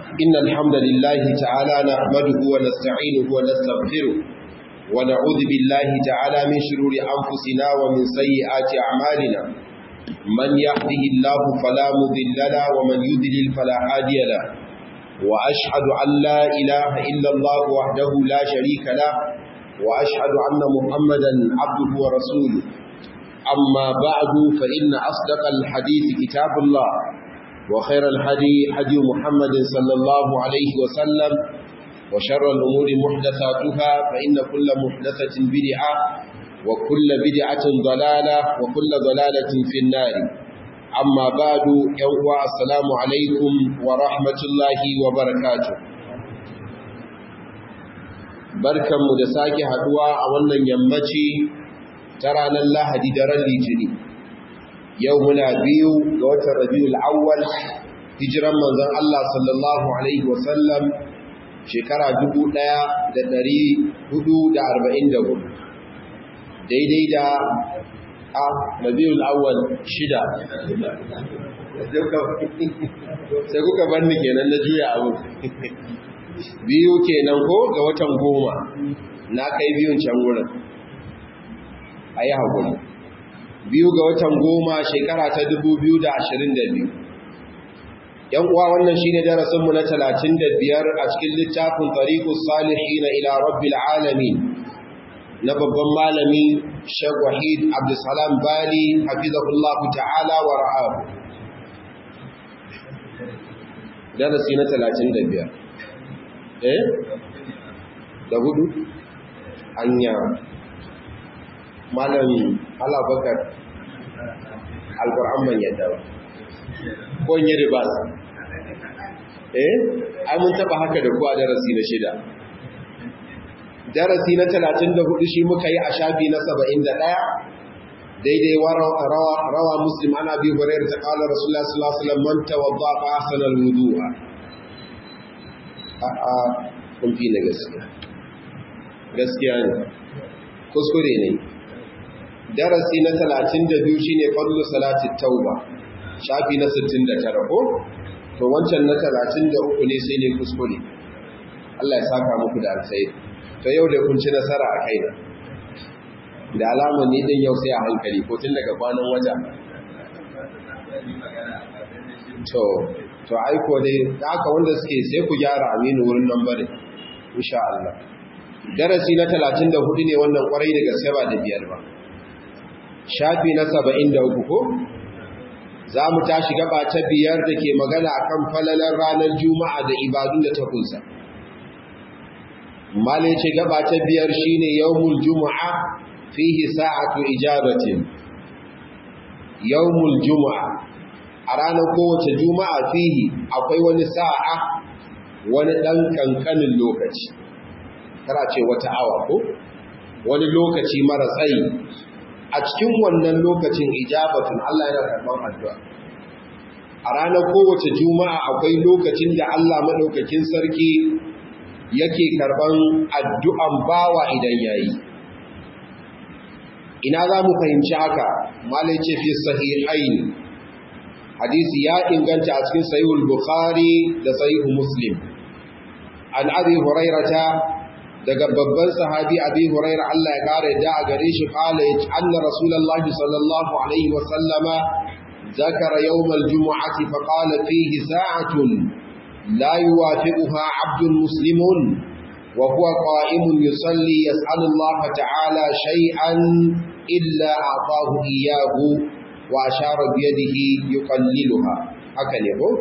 إن الحمد لله تعالى نحمده ونستعينه ونستغفره ونعوذ بالله تعالى من شرور أنفسنا ومن سيئات أعمالنا من يهده الله فلا مضل له ومن يضلل فلا هادي له وأشهد أن لا إله إلا الله وحده لا شريك له وأشهد أن محمدا عبده ورسوله أما بعد فإن أصدق الحديث كتاب الله وخير الهدي هدي محمد صلى الله عليه وسلم وشر الأمور محدثاتها فإن كل محدثة بدعة وكل بدعة ضلالة وكل ضلالة في النار أما بعد يوم السلام عليكم ورحمة الله وبركاته بركة مدساكي هدوى أولا يمتي ترى الله ديدر الليجني يومنا بيو دوات الربيع الأول هجرا من ذا الله صلى الله عليه وسلم شكرا جبو لا دري حدود 40 daidai da Rabiul Awwal 6 sai kuka banni kenan na juya abu biyu kenan ko ga watan 10 na kai biyun can wurin ayi hakuri biyu ga watan 10 shekara ta 2022 yan uwa wannan shine darasin mu na 35 a cikin littafin Tariqus Salihin ila Rabbil Alamin na babban malami Sheikh Wahid Abdulsalam Bali hafizahullahu ta'ala wa ra'ahu darasi na 35 da hudu anya malami Allah bakar alquran ban yadda ba ko yin ribas ai mun taba haka da ku a darasi na 6 darasi na 34 shi muka yi a shafi na 71 daidai rawa muslim ana bi hurairar ta kala rasulullah sallallahu alaihi wasallam man tawadda fa ahsana alwudu'a kun fi na gaskiya ne kuskure ne darasi na 32 shine fadlu salati tauba shafi na 69 ko to wancan na 33 ne sai ne kuskure Allah ya saka muku da alkhairi to yau da kun ci nasara a kaina da alaman ni din yau sai a hankali ko tun daga kwanan wata to aiko dai haka wanda suke sai ku gyara aminu wurin nan bare insha Allah darasi na 34 ne wannan kwarai da gaske ba da biyar ba shafi na 73 ko za mu tashi gaba ta biyar da ke magana akan falalar ranar juma'a da ibadun da ta kunsa malai ce gaba ta biyar shine yawmul juma'a fihi sa'atu ijabatin yawmul juma'a a ranar kowace juma'a fihi akwai wani sa'a wani dan kankanin lokaci kara ce wata awa ko wani lokaci mara tsayi a cikin wannan lokacin ijabatun Allah yana karban addu'a a ranar kowace juma'a akwai lokacin da Allah madaukakin sarki yake karban addu'an bawa idan yayi ina za mu fahimci haka malai ce fi sahihain hadisi ya inganta a cikin sahihul bukhari da sahihul muslim an abi hurairata daga babban sahabi abi hurairah Allah ya kare da a gare shi kala ya anna rasulullahi sallallahu alaihi wa sallama zakara yawmal jumu'ati fa qala fihi sa'atun لا يوافقها عبد مسلم وهو قائم يصلي يسأل الله تعالى شيئا إلا أعطاه إياه وأشار بيده يقللها هكذا هو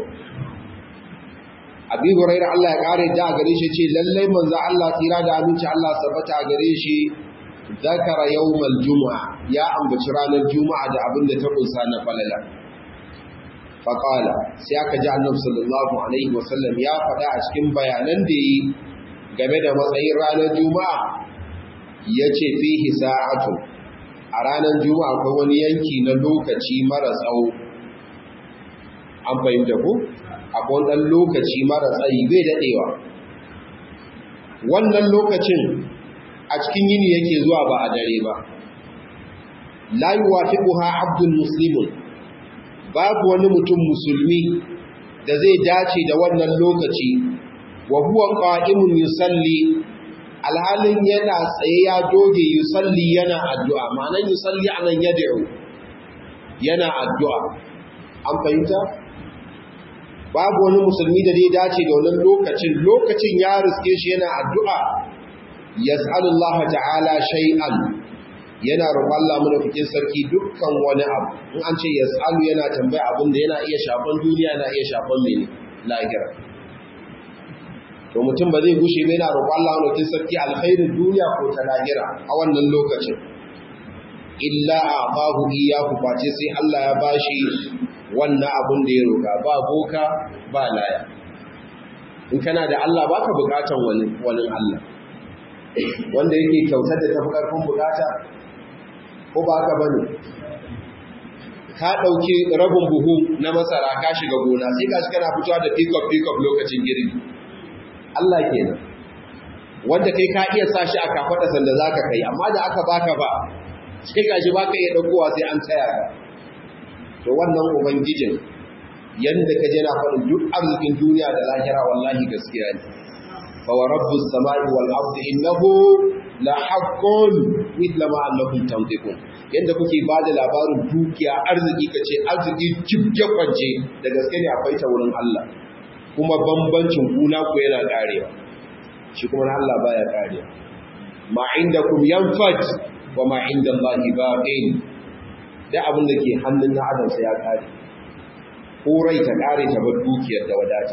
أبي هريرة الله يقاري دا غريشي چه للي منذ الله تيرا دا أمينش الله سبتا غريشي ذكر يوم الجمعة يا أم بشران الجمعة دا أبن تقل سانا فللا faƙala sai aka ji annabi sallallahu alaihi wasallam ya faɗa a cikin bayanan da yi game da matsayin ranar juma'a ya ce fihi sa'atu a ranar juma'a akwai wani yanki na lokaci mara tsawo an fahimta ku akwai ɗan lokaci mara tsayi bai daɗewa wannan lokacin a cikin yini yake zuwa ba a dare ba la yuwafiquha abdul muslimun babu wani mutum musulmi da zai dace da wannan lokaci wa huwa qa'imun yusalli alhalin yana tsaye ya doge yusalli yana addu'a ma'anar yusalli anan yad'u yana addu'a an fahimta babu wani musulmi da zai dace da wannan lokacin ya riske shi yana addu'a yas'alullaha ta'ala shay'an yana roƙon Allah madaukakin sarki dukkan wani abu in an ce yas'alu yana tambaya abin da yana iya shafan duniya yana iya shafan mene lahira to mutum ba zai gushe ba yana roƙon Allah madaukakin sarki alkhairin duniya ko ta lahira a wannan lokacin illa a'tahu iyyahu face sai Allah ya bashi wannan abin da ya roƙa ba boka ba laya in kana da Allah baka bukatan wani Allah wanda yake kyautar da tafi karfin bukata ko ba ka bane ka dauki rabin buhu na masara ka shiga gona sai ka shiga na fitowa da pick up lokacin girbi Allah kenan wanda kai ka iya sashi a kafada sanda zaka kai amma da aka baka ba sai ka ji baka iya daukowa sai an tsaya ka to wannan ubangijin yanda ka je na faɗin duk arzikin duniya da lahira wallahi gaskiya ne fa wa rabbus samai wal ardi innahu la haqqun mithla ma annakum tantiqun yanda kuke bada labarin dukiya arziki kace arziki jibge kwance da gaske ne akwai ta wurin Allah kuma bambancin kuna ku yana karewa shi kuma na Allah baya karewa ma indakum yanfad wa ma indallahi baqin da abin da ke hannun na adam sai ya kare ko rai ta kare ta bar dukiyar da wadata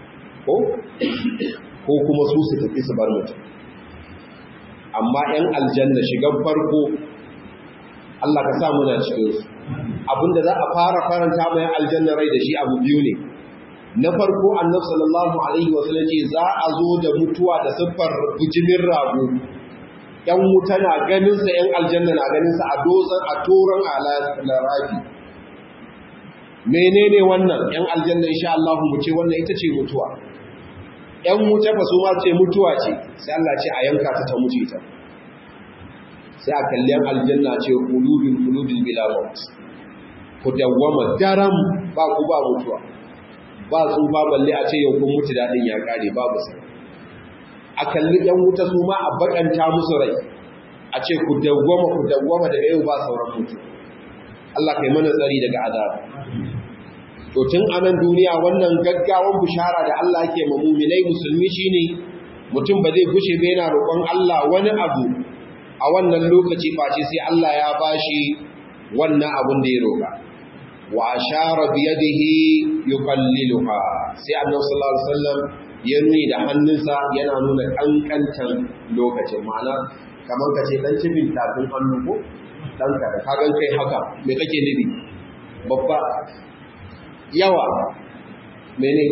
ko kuma su su tafi su bar mutum amma ‘yan aljanna shigan farko Allah ka sa muna cikin su abinda za a fara faranta mai aljanna rai da shi abu biyu ne na farko annabi sallallahu alaihi wasallam ce za a zo da mutuwa da siffar bujimin rago ‘yan wuta na ganinsa ‘yan aljanna na ganinsa a dozan a toron alarafi menene wannan ‘yan aljanna insha Allah mu ce wannan ita ce mutuwa ‘yan wuta ba su ma ce mutuwa ce sai Allah ce a yanka ta mutu ita sai a kalli ‘yan aljanna ce kulubin bila maut ku dawwama daram ba ku ba mutuwa ba tsufa balle a ce yau kun mutu daɗin ya ƙare babu sai a kalli ‘yan wuta su ma a baƙanta musu rai a ce ku dawwama daga yau ba sauran mutu Allah kai mana tsari daga azaba to tun a nan duniya wannan gaggawan bishara da Allah yake ma mu'minai musulmi shine mutum ba zai gushe ba yana roƙon Allah wani abu a wannan lokaci face sai Allah ya bashi wannan abun da ya roƙa wa ashara bi yadihi yuqalliluha sai Annabi sallallahu alaihi wasallam ya nuni da hannunsa yana nuna kankantan lokacin ma'ana kamar ka ce dan cibin tafin hannu ko dan ka da kagan kai haka me kake nufi babba yawa mene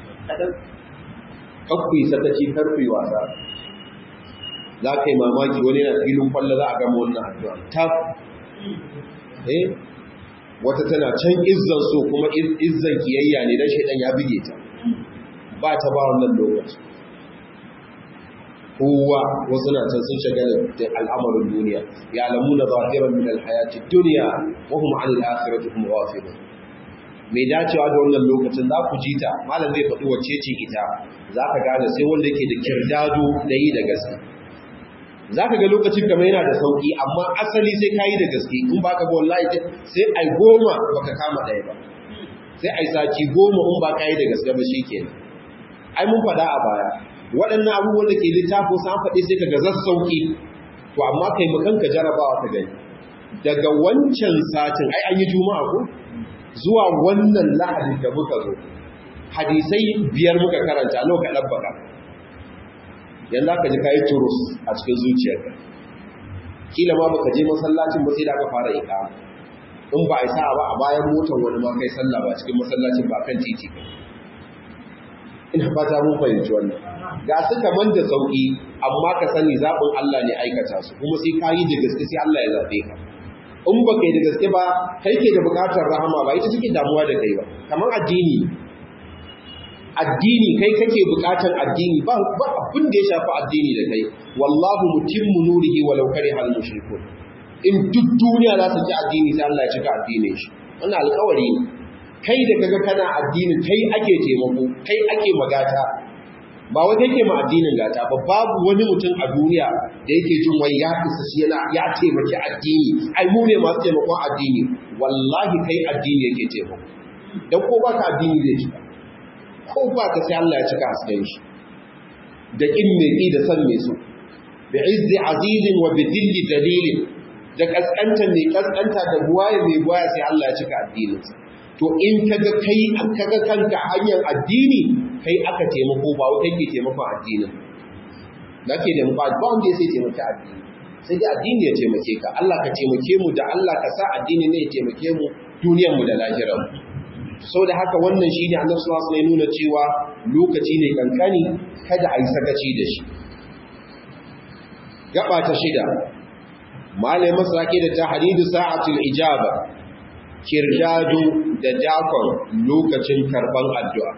kakwai sakaci karfi wasa za ka yi mamaki wani na filin kwallo za a gama wannan addu'a taf wata tana can izzan so kuma izzan kiyayya ne don shaidan ya bige ta ba ta ba wannan lokaci kowa wasu na can sun shagala da al'amarin duniya ya alamu na zahiran min alhayati duniya wa hum an al-akhirati hum ghafilun mai dacewa da wannan lokacin za ku ji ta malam zai faɗi wacce ce ita za ka gane sai wanda yake da kirdado da yi da gaske za ka ga lokacin kamar yana da sauƙi amma asali sai ka yi da gaske in ba ka ba wallahi sai ai 10 baka kama ɗaya ba sai ai sati 10 in ba ka yi da gaske ba shi kenan ai mun faɗa a baya waɗannan abubuwan da ke littafo sun faɗi sai ka ga zassauƙi to amma kai mu kanka jarabawa ka gani daga wancan satin ai an yi juma'a ko zuwa wannan lahadin da muka zo hadisai 5 muka karanta nawa ka dabbaka yanzu ka ji kai turus a cikin zuciyarka kila ma baka je masallacin ba sai da aka fara iqama in ba ai sa'a ba a bayan motar wani ma kai sallah ba cikin masallacin ba kan titi ina fata mun fahimci wannan ga su kaman da sauki amma ka sani zabin Allah ne aikata su kuma sai ka yi da gaske sai Allah ya zabe ka in ba kai da gaske ba kai ke da bukatar rahama ba ita take damuwa da kai ba kamar addini kai kake bukatar addini ba abin da ya shafi addini da kai wallahu mutimmu nurihi walau karihal mushrikun in duk duniya za ta ji addini sai Allah ya cika addinin shi wannan alƙawari ne kai da kaga kana addinin kai ake taimako, kai ake magata, ba wai kake ma addinin gata ba. Babu wani mutum a duniya da yake jin wai ya isa shi yana ya taimaki addini, ai mu ne masu taimakon addini. Wallahi kai addini yake taimako, dan ko baka addini zai cika, ko baka sai Allah ya cika hasken shi da kin mai ki da san mai so, bi izzi azizin wa bi dilli dalilin, da kaskanta mai kaskanta da buwaye mai buwaye sai Allah ya cika addininsa. To in kaga kai kaga kanka hanyar addini, kai aka taimako ba wai kake taimakon addinin. Nake da ba wanda sai taimaki addini, sai dai addini ya taimake ka. Allah ka taimake mu da Allah ka sa addini ne ya taimake mu duniyar mu da lahirar mu. Saboda haka wannan shine Annabi sallallahu alaihi wasallam ya nuna cewa lokaci ne kankani, kada a yi sakaci da shi. Gaba ta 6, malai masaki da tahdidu sa'atul ijaba, kirdado da dakon lokacin karban addu'a.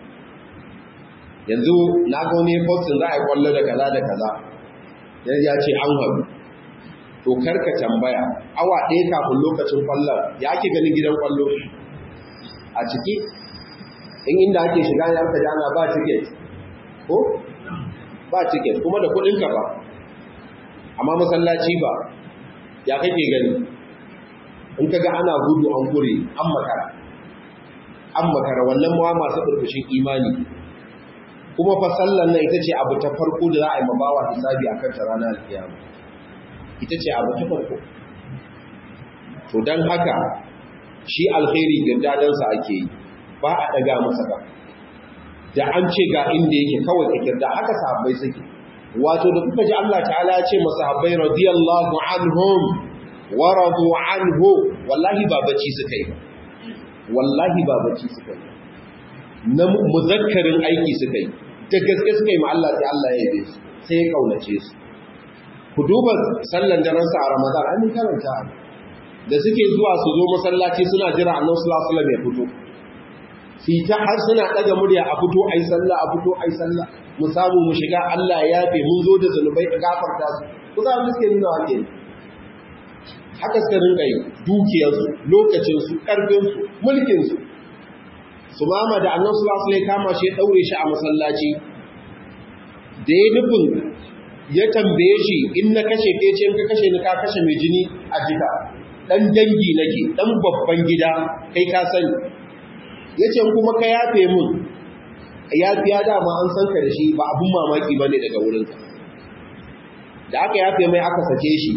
Yanzu na ga wani postin za a yi kwallo da kaza da kaza, yanzu ya ce an haɗu. To karka tambaya, awa ɗaya kafin lokacin kwallon ya ake ganin gidan kwallo a ciki, in inda ake shiga ya aka jana ba tiket, ko? Ba tiket, kuma da kuɗinka ba, amma masallaci ba, ya kake gani? In kaga ana gudu an kure, an makara wannan ma masu burbushin imani. Kuma fa sallan nan ita ce abu ta farko da za a yi mabawa hisabi akan ta ranar alkiyama, ita ce abu ta farko. To dan haka shi alkhairi girdadansa ake yi, ba a daga masa ba, da an ce ga inda yake kawai ka girda. Haka sahabbai suke, wato da kuka ji Allah ta'ala ya ce masahabbai radiyallahu anhum wa radu anhu, wallahi ba bacci suka yi ba, wallahi ba bacci suka yi, na muzakkarin aiki suka yi, da gaske suka yi ma Allah, sai Allah ya yabe su, sai ya kaunace su. Ku duba sallan daransa a Ramadan, an karanta da suke zuwa su zo masallaci suna jira Annabi sallallahu alaihi wasallam ya fito, fita har suna daga murya a fito ai sallah, a fito ai sallah, mu samu mu shiga, Allah ya yafe, mun zo da zanubai a gafarta su. Ku za mu suke nuna wake haka suka rinka yi, dukiyarsu, lokacinsu, ƙarfinsu, mulkinsu. Su mama da Annabi sallallahu alaihi wasallam kama shi ya daure shi a masallaci, da ya nufin ya tambaye shi, in na kashe ke ce, in ka kashe ni ka kashe mai jini a jika, dan dangi nake, dan babban gida, kai ka sani. Yace kuma ka yafe mun, yafiya dama an san ka da shi, ba abun mamaki bane daga wurinka. Da aka yafe mai aka sake shi,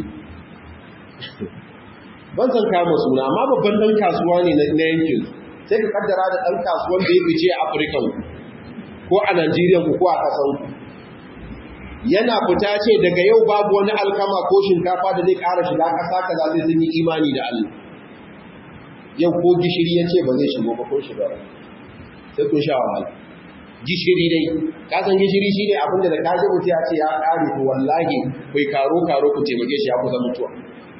ban san kama suna, amma babban dan kasuwa ne na yankin, sai ka kaddara da dan kasuwan da ya fice a Afirka ko a Najeriya ko a kasan ku. Yana fita ce daga yau babu wani alkama ko shinkafa da zai ƙara shiga ƙasa kaza sai sun yi imani da Allah. Yau ko gishiri ya ce ba zai shigo ba ko shiga ba, sai kun sha wahala. Gishiri dai, kasan gishiri shi ne abinda da kaji mutu ya ce ya ƙare, to wallahi kai karo ku taimake shi ya kusa mutuwa.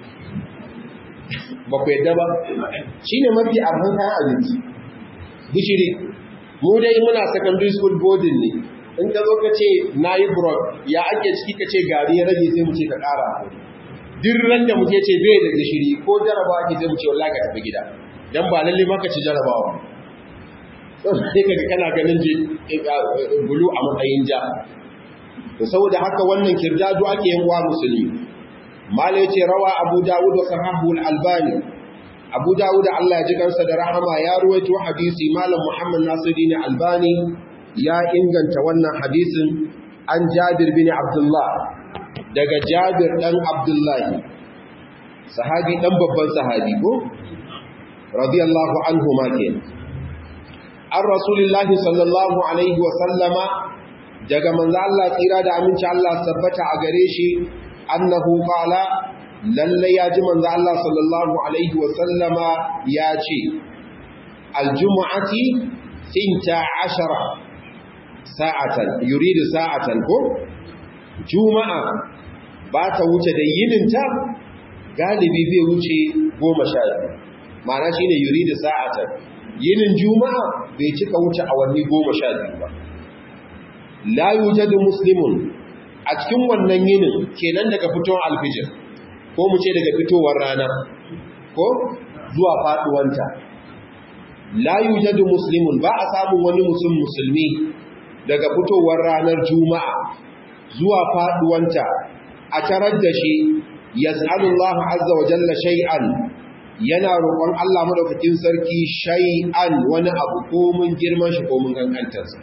Ba ku yadda ba, shi ne mafi arhan kayan abinci, gishiri. Mu dai muna secondary school boarding ne, in ka zo ka ce na yi brod, ya ake ciki ka ce gari ya rage sai mu ce ka ƙara. Duk ran da muke ce bai da gishiri ko jarabawa ake zai mu ce wallahi ka tafi gida, dan ba lalle maka ci jarabawa. Sai kaga kana ganin bulu a matsayin ja. To saboda haka wannan kirdado ake yin wa musulmi. Malai ce rawa Abu Dawud wa sahahu al-Albani. Abu Dawud Allah ya ji kansa da rahama ya ruwaito hadisi, Malam Muhammad Nasiruddin Albani ya inganta wannan hadisin an Jabir bin Abdullah, daga Jabir dan Abdullah, sahabi dan babban sahabi ko radiyallahu anhu ma ke an Rasulullahi sallallahu alaihi wa sallama, daga manzo Allah tsira da aminci Allah tabbata a gare shi, annahu qala, lalle ya ji manzo Allah sallallahu alaihi wa sallama ya ce, aljumu'ati 12 sa'atan, yuridu sa'atan ko juma'a ba ta wuce da yininta galibi bai wuce 12, ma'ana shine yuridu sa'atan, yinin juma'a bai cika wuce awanni 12 ba. La yujadu muslimun, a cikin wannan yinin kenan daga fitowar alfijir, ko mu ce daga fitowar rana ko zuwa faduwanta, la yujadu muslimun ba a samun wani musulmi daga fitowar ranar juma'a zuwa faduwanta a tarar da shi yas'alullahu azza wa jalla shay'an yana roƙon Allah madaukakin sarki shay'an wani abu ko mun girman shi ko mun kankantarsa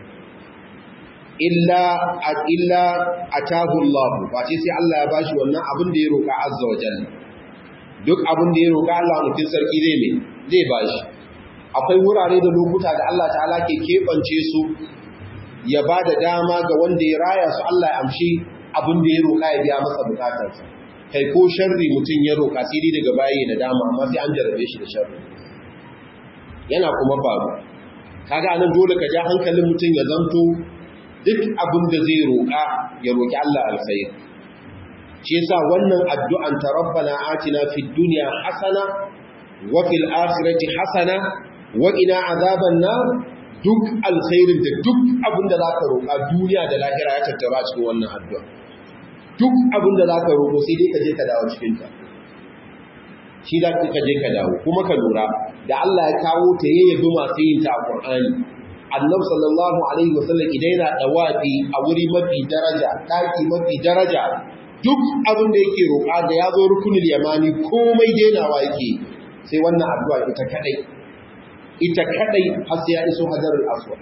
illa atahu Allah ba ce sai Allah ya bashi wannan abin da ya roƙa azza wa jalla duk abin da ya roƙa Allah madaukakin sarki zai bashi akwai wurare da lokuta da Allah ta'ala ke keɓance su ya ba da dama ga wanda ya raya su Allah ya amshi abin da ya roƙa ya biya masa bukatarsa kai ko sharri mutum ya roƙa sai dai daga baya da dama amma sai an jarabe shi da sharri yana kuma faru kaga anan dole ka ja hankalin mutum ya zanto duk abin da zai roƙa ya roƙi Allah alkhair shi yasa wannan addu'an ta rabbana atina fid dunya hasana wa fil akhirati hasana wa qina azaban nar duk alkhairin da duk abin da zaka roƙa duniya da lahira ya tattara cikin wannan addu'a duk abin da zaka roƙo sai dai ka je ka dawo cikin ta shi da ka je ka dawo kuma ka lura da Allah ya kawo ta yayyabi masu yin ta a Qur'ani Annabi sallallahu alaihi wasallam idan yana dawafi a wuri mafi daraja daki mafi daraja duk abin da yake roƙa da ya zo rukunul yamani komai denawa yake sai wannan addu'a ita kadai har sai ya iso hajarul aswad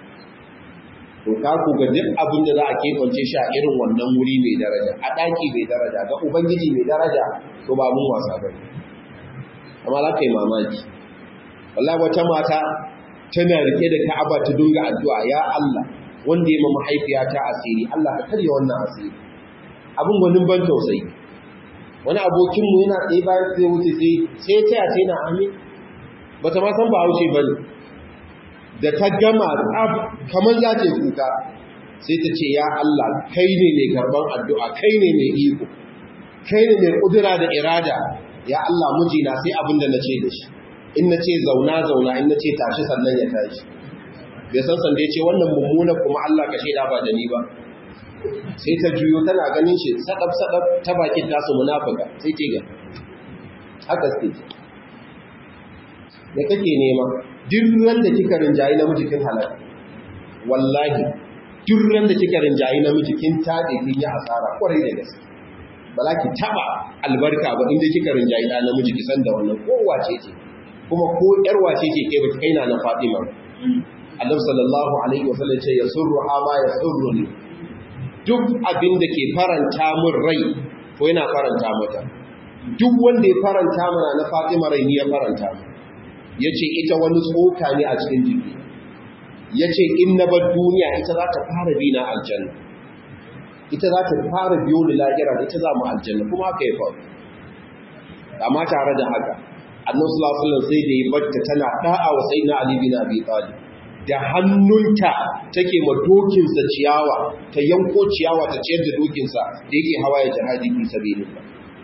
to ka ku ga duk abin da za a kebance shi a irin wannan wuri mai daraja a daki mai daraja ga ubangiji mai daraja to ba mun wasa bane amma za ka yi mamaki wallahi wata mata tana rike da Ka'aba ta dunga addu'a ya Allah wanda ya ma mahaifiyata asiri Allah ka karya wannan asiri abin gwanin ban tausayi wani abokinmu yana ɗaya bayan sai wuce sai ta yace na amin ba ta ma san ba haushe ba ne da ta gama tsaf kamar za ta kuka sai ta ce ya Allah kai ne mai karban addu'a kai ne mai iko kai ne mai ƙudura da irada ya Allah mijina sai abin da na ce da shi in na ce zauna in na ce tashi sannan ya tashi bai san sanda ya ce wannan mummuna kuma Allah ka shaida ba da ni ba sai ta juyo tana ganin shi sadab ta bakin tasu munafika sai ce ga haka sai da kake nema duk ran da kika rinjayi namiji kin halaka wallahi duk ran da kika rinjayi namiji kin tade kin yi asara kwarai da gaske ba za ki taba albarka ba inda kika rinjayi da namiji ki san da wannan ko wace ce kuma ko yar wace ce ke baki kaina na Fatima Allah sallallahu alaihi wasallam ce yasurru ama yasurruni duk abin da ke faranta min rai ko yana faranta mata duk wanda ya faranta mana na Fatima rai ni ya faranta mu yace ita wani tsoka ne a cikin jiki yace in na bar duniya ita za ta fara bina aljanna ita za ta fara biyo ni lahira da ita za mu aljanna kuma haka ya faru amma tare da haka Annabi sallallahu alaihi wasallam sai da ya barta tana da'a wa sayyidina Ali bin Abi Talib da hannunta take ma dokinsa ciyawa ta yanko ciyawa ta ciyar da dokinsa da yake hawa ya jihadi fi sabilillah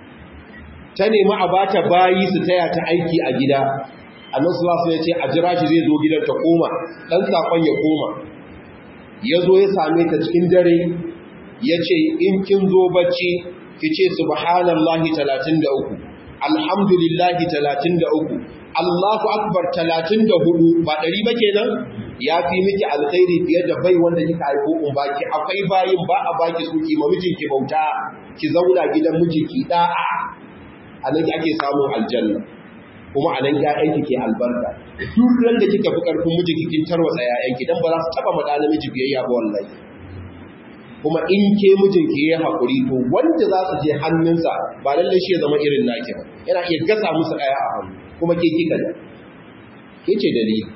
ta nemi a bata bayi su taya ta aiki a gida Annabi sallallahu alaihi wasallam ya ce a jira shi zai zo gidan ta koma dan sakon ya koma ya zo ya same ta cikin dare ya ce in kin zo bacci ki ce subhanallahi 33 alhamdulillahi 33 Allahu akbar 34 ba 100 ba kenan ya fi miki alkhairi fiye da bai wanda kika aiko in baki akwai bayin ba a baki su ki mijinki bauta ki zauna gidan mijinki da'a anan ake samun aljanna kuma anan ƴaƴanki ke albarka duk ran da kika fi karfin mijinki kin tarwatsa ƴaƴanki dan ba za su taba mada namiji biyayya ba wallahi kuma in ke mijinki yayi hakuri to wanda za su je hannunsa ba lalle shi ya zama irin naki ba yana iya gasa musu ɗaya a hannu kuma ke kika da ke ce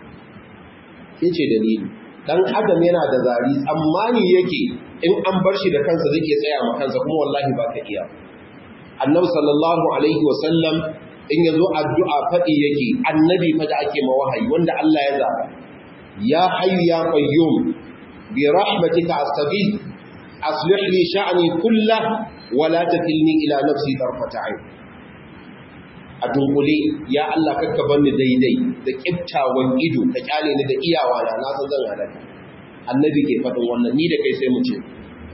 dalili dan adam yana da zari tsammani yake in an bar shi da kansa zai iya tsaya ma kansa kuma wallahi ba ka iya annabi sallallahu alaihi wasallam in yazo addu'a fadi yake annabi fa da ake ma wahayi wanda Allah ya zaba ya hayyu ya qayyum bi rahmatika astaghith aslih li sha'ni kullahu wa la takilni ila nafsi tarfata 'ain a dunkule ya Allah kakka banni daidai da kiftawan ido ka kyale ni da iyawa na san zan halaka annabi ke fadin wannan ni da kai sai mu ce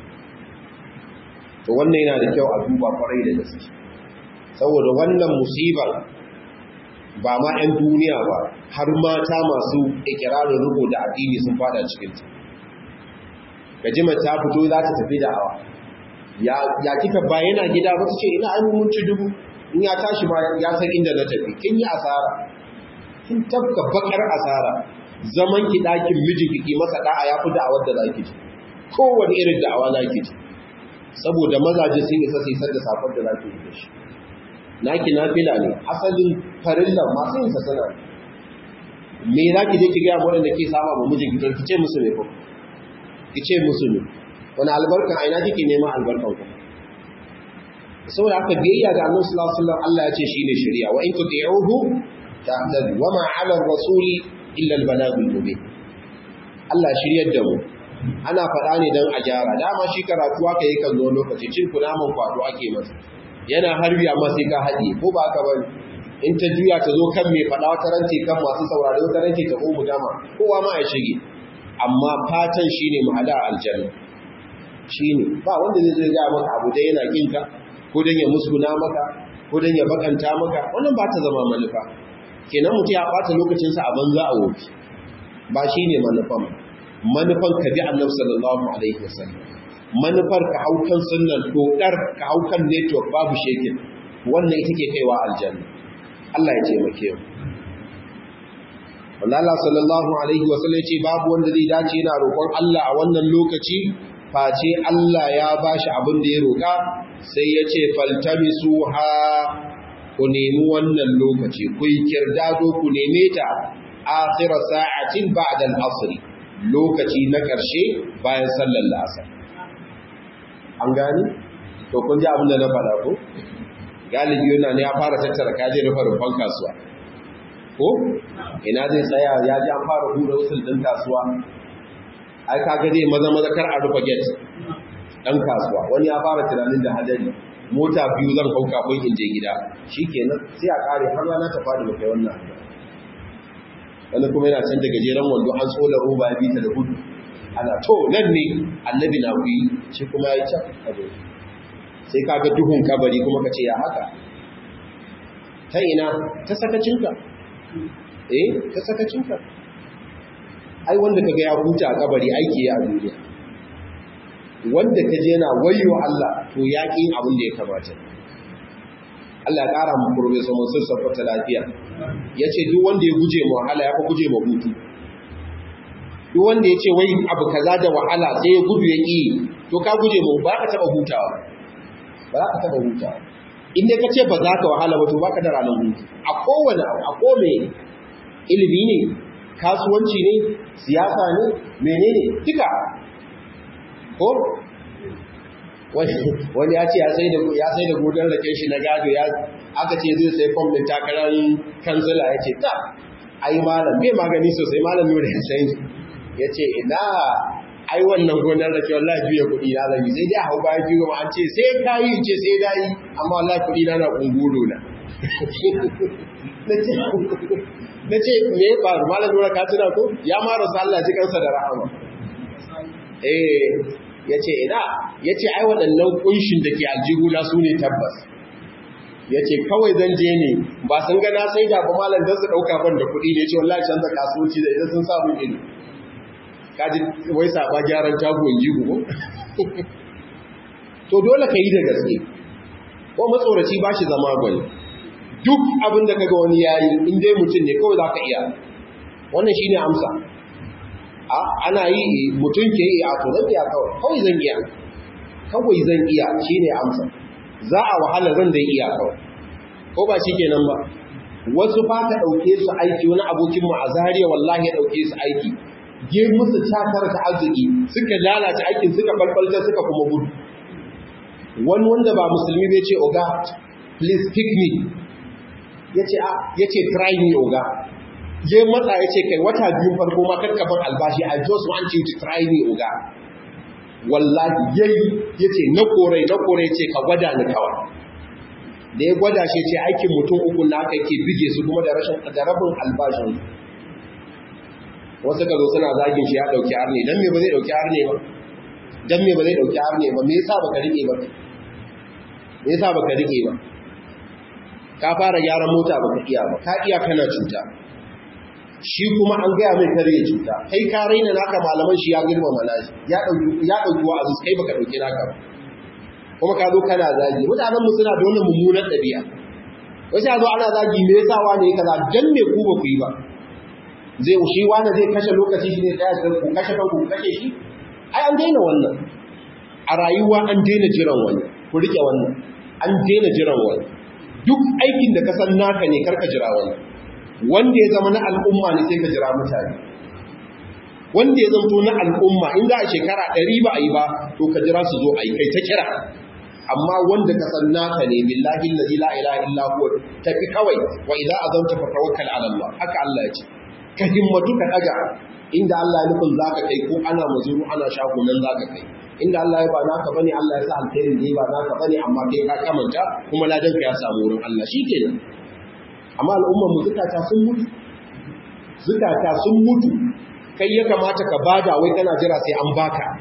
to wannan yana da kyau a duba kwarai da gaske saboda wannan musibar ba ma 'yan duniya ba har mata masu ikirarin riko da addini sun fada cikinta. Gajimar ta fito za ta tafi da awa ya kika ba yana gida ba su ce ina an mun ci dubu in ya tashi ba ya san inda na tafi. Kin yi asara, kin tafka bakar asara. Zaman ki ɗakin miji ki masa da'a ya fi da'awar da za ki ji, kowane irin da'awa za ki ji, saboda mazaje sun isa sai da safar da za ki yi da shi. Naki nafila ne, asalin farillan masu yin sasana. Me za ki je ki gaya waɗanda ke saba ma mijin ki ce musu ne ko? Ki ce musu ne. Wani albarkan aina kike neman albarkan ku? Saboda haka biyayya ga Annabi sallallahu alaihi wasallam Allah ya ce shine shari'a, wa in tuti'uhu tahtadu wa ma 'ala ar-rasuli illa al-balagul mubin. Allah shiryar da mu. Ana faɗa ne don a gyara. Dama shi karatu aka yi kan zo lokaci cin kunaman kwado ake masa. Yana harbi amma sai ka haɗe ko ba ka bane. In ta juya ta zo kan mai faɗa wata rance kan masu saurare wata rance ta mu gama. Kowa ma ya shige. Amma fatan shine mu hada aljanna. Shine ba wanda zai zo ya maka abu dai yana kinka ko dan ya musguna maka ko dan ya bakanta maka. Wannan ba ta zama manufa. Kenan mutum ya ɓata lokacinsa a banza a wofi. Ba shine manufan. Manufan ka bi Annabi sallallahu alaihi wasallam. Manufar ka haukan sunnan dokar ka haukan network babu shekin. Wannan ita ke kaiwa aljanna. Allah ya taimake mu. Allah sallallahu alaihi wasallam ya ce babu wanda zai dace yana roƙon Allah a wannan lokaci face Allah ya bashi abin da ya roƙa, sai ya ce faltamisuha, ku nemi wannan lokaci, ku yi kirdado ku neme ta akhira sa'atin ba'da al-asr, lokaci na ƙarshe bayan sallar asar. An gani? To kun ji abin da na faɗa ko? Galibi yana ne ya fara tattara kaje rufe rufan kasuwa. Ko? Ina zai tsaya ya ji an fara hura usul ɗin kasuwa. Ai kaga zai maza kar a rufe gate ɗan kasuwa. Wani ya fara tunanin da hadari. Mota biyu zan hau kafin in je gida. Shikenan sai a kare har rana ta fadi mu kai wannan. Wani kuma yana can da gajeren wando an tsola roba ya bita da gudu. Ana to nan ne annabi na kuyi shi kuma ya yi can abu. Sai kaga duhun kabari kuma ka ce ya haka. Ta ina ta sakacinka. Ta sakacinka. Ai wanda kaga ya huta a kabari aiki ya a duniya. Wanda ka je na wayo Allah to ya ƙi abin da ya kamata. Allah ya ƙara mu Professor Mansur Saffata lafiya. Ya ce duk wanda ya guje ma wahala ya fi guje ma hutu. Duk wanda ya ce wai abu kaza da wahala sai ya gudu ya ƙi, to ka guje mu ba ka taɓa hutawa. Ba za ka taɓa hutawa. In dai ka ce ba za ka wahala ba to ba ka da ranar hutu. A kowane abu, a kome ilimi ne, kasuwanci ne, siyasa ne, menene duka. Ko wani ya ce ya sai da godon raken shi na gado, ya aka ce zai sai fom din takarar kansila, ya ce ta ai malam bai magani sosai, malam nuna ya sai ya ce ina ai wannan gonar rake wallahi juya kuɗi na zai sai dai hau bayan biyu ma an ce sai kayi ce sai dai amma wallahi kuɗi na kungulu na na ce me ya faru malam nuna ka tuna ko ya mara su Allah ji kansa da rahama. Ya ce ina, ya ce ai waɗannan ƙunshin da ke aljihuna su ne tabbas. Ya ce kawai zan je ne ba sun ga na sai da ba malam don su ɗauka ban da kuɗi ne, ce wallahi canza kasuwanci da idan sun samu ido. Kaji wai saba gyaran taguwan jigo ko? To dole ka yi da gaske, ko matsoraci ba shi zama gwani. Duk abin da kaga wani yayi in dai mutum ne kawai za ka iya. Wannan shi ne amsa. Ana yi mutum ke yi a to zan iya kawai zan iya. Kawai zan iya shi ne amsa. Za a wahala zan dai iya kawai. Ko ba shi kenan ba. Wasu ba ta ɗauke su aiki, wani abokin mu a Zariya wallahi ya ɗauke su aiki. Ge musu takar ta arziki suka lalata aikin suka falfalta suka kuma gudu. Wani wanda ba musulmi bai ce oga please pick me. Yace try me oga. Je matsa ya ce kai wata biyu farko ma kakkaban albashi, I just want you to try me oga. Wallahi yayi yace na kore ce ka gwada ni kawai. Da ya gwada shi ce aikin mutum uku na aka ke bige su kuma da rabin albashin. Wasu ka zo suna zagin shi ya dauki arne, dan me ba zai dauki arne ba? Dan me ba zai dauki arne ba? Me yasa baka rike ba? Me yasa baka rike ba? ka fara gyaran mota ba ka iya ba, ka iya kana cuta, shi kuma an gaya mai kare cuta, kai ka raina naka malaman shi ya girmama nashi, ya ɗauki wa'azi kai baka ɗauki naka ba, kuma ka zo kana zagi. Mutanenmu suna da wannan mummunan ɗabi'a, wasu ya zo ana zagi me yasa wani ya kaza, dan me ku ba ku yi ba, zai shi wani zai kashe lokaci shi ne tsaya ku kashe kanku ku kashe shi. Ai an daina wannan a rayuwa, an daina jiran wani, ku rike wannan, an daina jiran wani. Duk aikin da ka san naka ne karka jira wani, wanda ya zama na al'umma ne sai ka jira mutane, wanda ya zanto na al'umma in za a shekara 100 ba a yi ba to ka jira su zo a yi kai ta kira. Amma wanda ka san naka ne, billahi allazi la ilaha illa huwa, tafi kawai, wa idza azamta fa tawakkal ala Allah, haka Allah ya ce, ka himmatu ka daga inda Allah ya nufin zaka kai, ko ana mazuru ana shago nan zaka kai, inda Allah ya ba naka bane, Allah ya sa alkhairin da ya ba naka bane, amma kai ka kamanta kuma ladan ka ya samu wurin Allah, shikenan. Amma al'ummar mu zukata sun mutu, kai ya kamata ka bada, wai kana jira sai an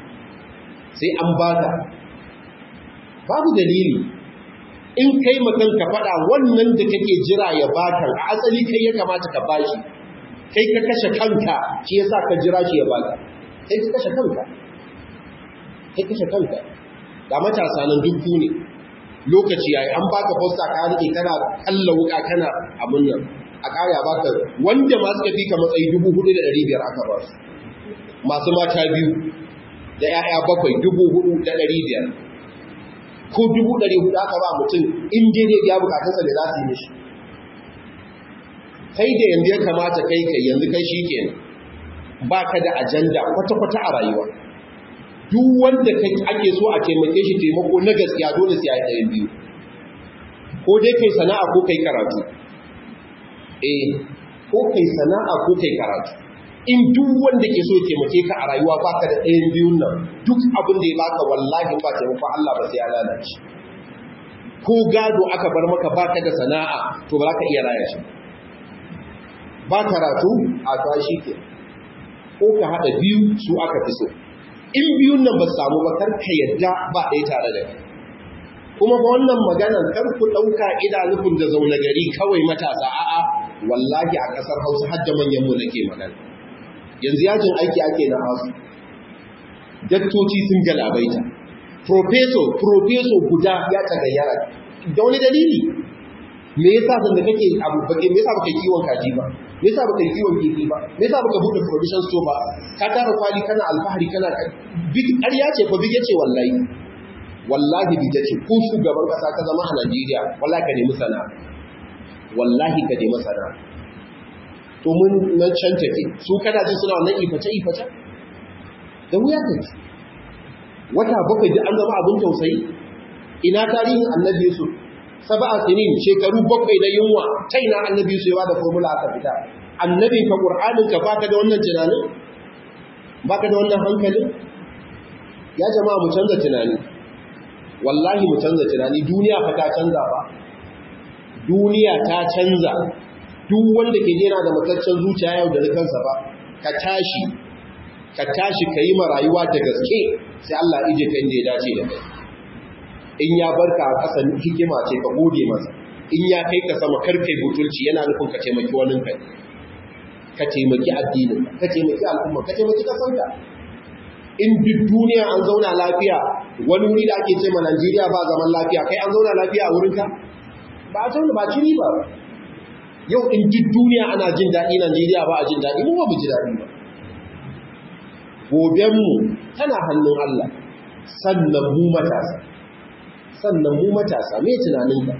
baka, babu dalili. In kai makan ka faɗa wannan da kake jira ya baka, a asali kai ya kamata ka bashi, kai ka kashe kanka, shi yasa ka jira shi ya baka, kai ka kashe kanka. Ga matasa nan duk ne, lokaci yayi an baka posta ka rike kana kalla wuka kana abun nan, a kaya baka wanda ma suka fi ka matsayi 4,500 aka ba su, masu mata 2 da 'ya'ya 7 4,500 ko 400 aka ba mutum, in dai ya bukatunsa da za su yi mishi. Kai da yanzu ya kamata kai yanzu kai shi ke ba ka da ajanda kwata-kwata a rayuwa. Duk wanda ake so a taimake shi taimako na gaskiya dole sai ya yi ɗayan biyu, ko dai kai sana'a ko kai karatu. Ko kai sana'a ko kai karatu. In duk wanda ke so taimake ka a rayuwa baka da ɗayan biyun nan, duk abin da ya baka wallahi ba taimakon Allah ba sai ya lalace. Ko gado aka bar maka baka da sana'a to ba za ka iya raya shi. Ba karatu a tashi ke, ko ka haɗa biyu su aka fi so. In biyun nan ba samu ba kar ka yadda ba ɗaya tare da kai. Kuma ba wannan maganar kar ku ɗauka idanukun da zaune gari kawai matasa, a'a wallahi a ƙasar Hausa har da manyan mu nake magana. Yanzu yajin aiki ake na Hausa, daktoci sun galabaita, professor guda ya tagayyara da wani dalili. Me yasa sanda kake abu bake, me yasa baka kiwon kaji ba, me yasa baka kiwon kifi ba, me yasa baka bude provision store ba, ka tara kwali kana alfahari kana big ƙarya ce ko big yace wallahi big yace. Ko shugaban kasa ka zama a Najeriya wallahi ka nemi sana'a, wallahi ka nemi sana'a. To mun nan can take su kana ji suna wannan iface da wuya take. Wata 7 da an zama abin tausayi. Ina tarihin Annabi Yusuf, 7 sinin, shekaru 7 na yunwa, ta ina Annabi Yusuf ya da formula aka fita. Annabin ka Qur'anin ka baka da wannan tunanin, baka da wannan hankalin. Ya jama'a mu canza tunani, wallahi mu canza tunani. Duniya fa ta canza ba, duniya ta canza. Duk wanda ke jera da mataccen zuciya yau da kansa ba, ka tashi ka yi ma rayuwa da gaske, sai Allah ije ka inda ya dace da kai. In ya barka a ƙasa hikima ce ka gode masa, in ya kai ka sama karkai butulci, yana nufin ka taimaki wani kai, ka taimaki addinin, ka taimaki al'umma, ka taimaki kasanka. In duk duniya an zauna lafiya, wani wuri da ake ce ma Najeriya ba zaman lafiya, kai an zauna lafiya a wurinka ba a zauna, ba ci riba ba. Yau in duk duniya ana jin daɗi, Najeriya ba a jin daɗi, mu ba mu ji daɗi ba. Gobenmu tana hannun Allah. Sannan mu matasa, me tunaninka?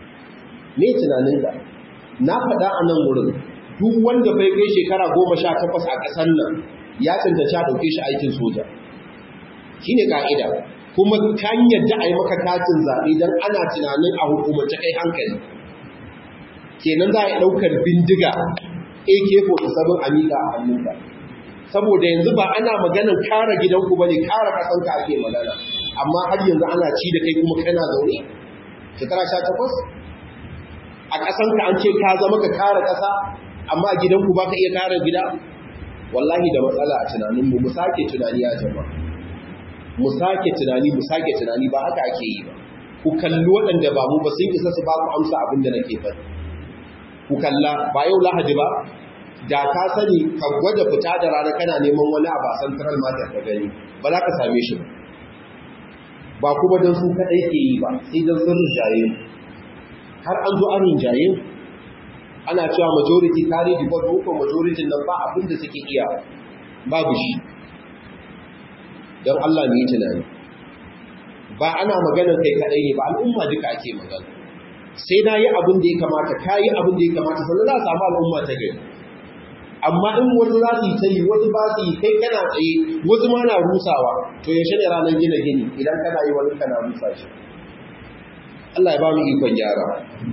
Na faɗa a nan wurin, duk wanda bai kai shekara 18 a ƙasar nan ya cancanci a ɗauke shi aikin soja. Shi ne ƙa'ida, kuma kan yadda a yi maka katin zaɓe don ana tunanin a hukumance kai hankali. Kenan za a yi ɗaukar bindiga AK-47 a miƙa a hannunka. Saboda yanzu ba ana maganar kare gidanku ba ne, kare ƙasanka ake magana. Amma har yanzu ana ci da kai kuma kana zaune shekara 18 a ƙasanka, an ce ka zama ka kare ƙasa, amma a gidanku ba ka iya kare gida. Wallahi da matsala a tunaninmu. Mu sake tunani ya jama'a, mu sake tunani, ba haka ake yi ba. ku kalli waɗanda ba mu ba sun isa su ba ku amsa abin da nake faɗi. Ku kalla ba yau Lahadi ba, da ka sani ka gwada fita da rana kana neman wani abu a Central Market ka gani ba za ka same shi ba kuma don su kaɗai ke yi ba sai don sun rinjaye har an zo an rinjaye ana cewa majority carry the vote ko majority nan ba abin da suke iya babu shi. Don Allah ne tunani ba ana maganar kai kaɗai ne ba al'umma duka ake magana. Sai na yi abin da ya kamata ka yi abin da ya kamata sannan za a samu al'umma ta gari. Amma in wasu za su yi ta yi wasu ba su yi kai kana tsaye wasu ma na rusawa to yaushe ne ranar gina gini idan kana yi wani kana rusa shi. Allah ya ba mu ikon gyara.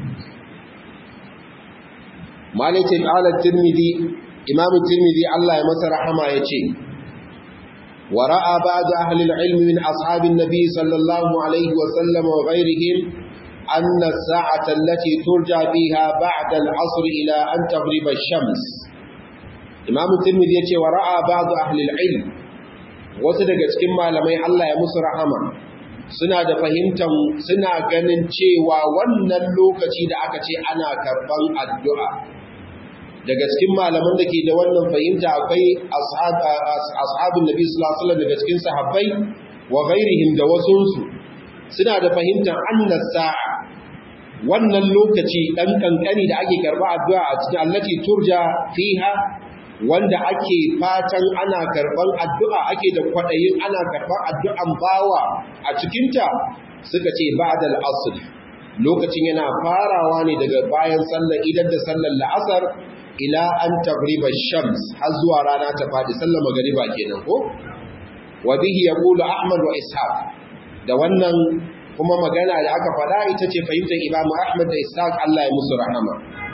Malikin ala Tirmidhi, Imam Tirmidhi Allah ya masa rahama ya ce wa ra'a ba'd ahli al-ilm min ashabin nabi sallallahu alaihi wa sallam wa ghayrihim anna as-sa'ata allati turja biha ba'da al-'asr ila an taghriba ash-shams. Imam Tirmidhi ya ce wa ra'a ba'd ahli al-ilm, wasu daga cikin malamai Allah ya musu rahama suna da fahimtar suna ganin cewa wannan lokaci da aka ce ana karban addu'a, daga cikin malaman da ke da wannan fahimta akwai ashabun nabi sallallahu alaihi wasallam daga cikin sahabbai wa ghairihim da wasunsu suna da fahimtar annas sa'a, wannan lokaci dan kankani da ake karba addu'a a cikin allati turja fiha, wanda ake fatan ana karban addu'a ake da kwadayin ana karban addu'an bawa a cikinta, suka ce ba'dal asr, lokacin yana farawa ne daga bayan sallar idan da sallar la'asar ila an taghriba shams, har zuwa rana ta fadi, sallar magriba kenan ko. Wa bihi yaqulu Ahmad wa Ishaq, da wannan kuma magana da aka faɗa ita ce fahimtar Imam Ahmad da Ishaq Allah ya musu rahama.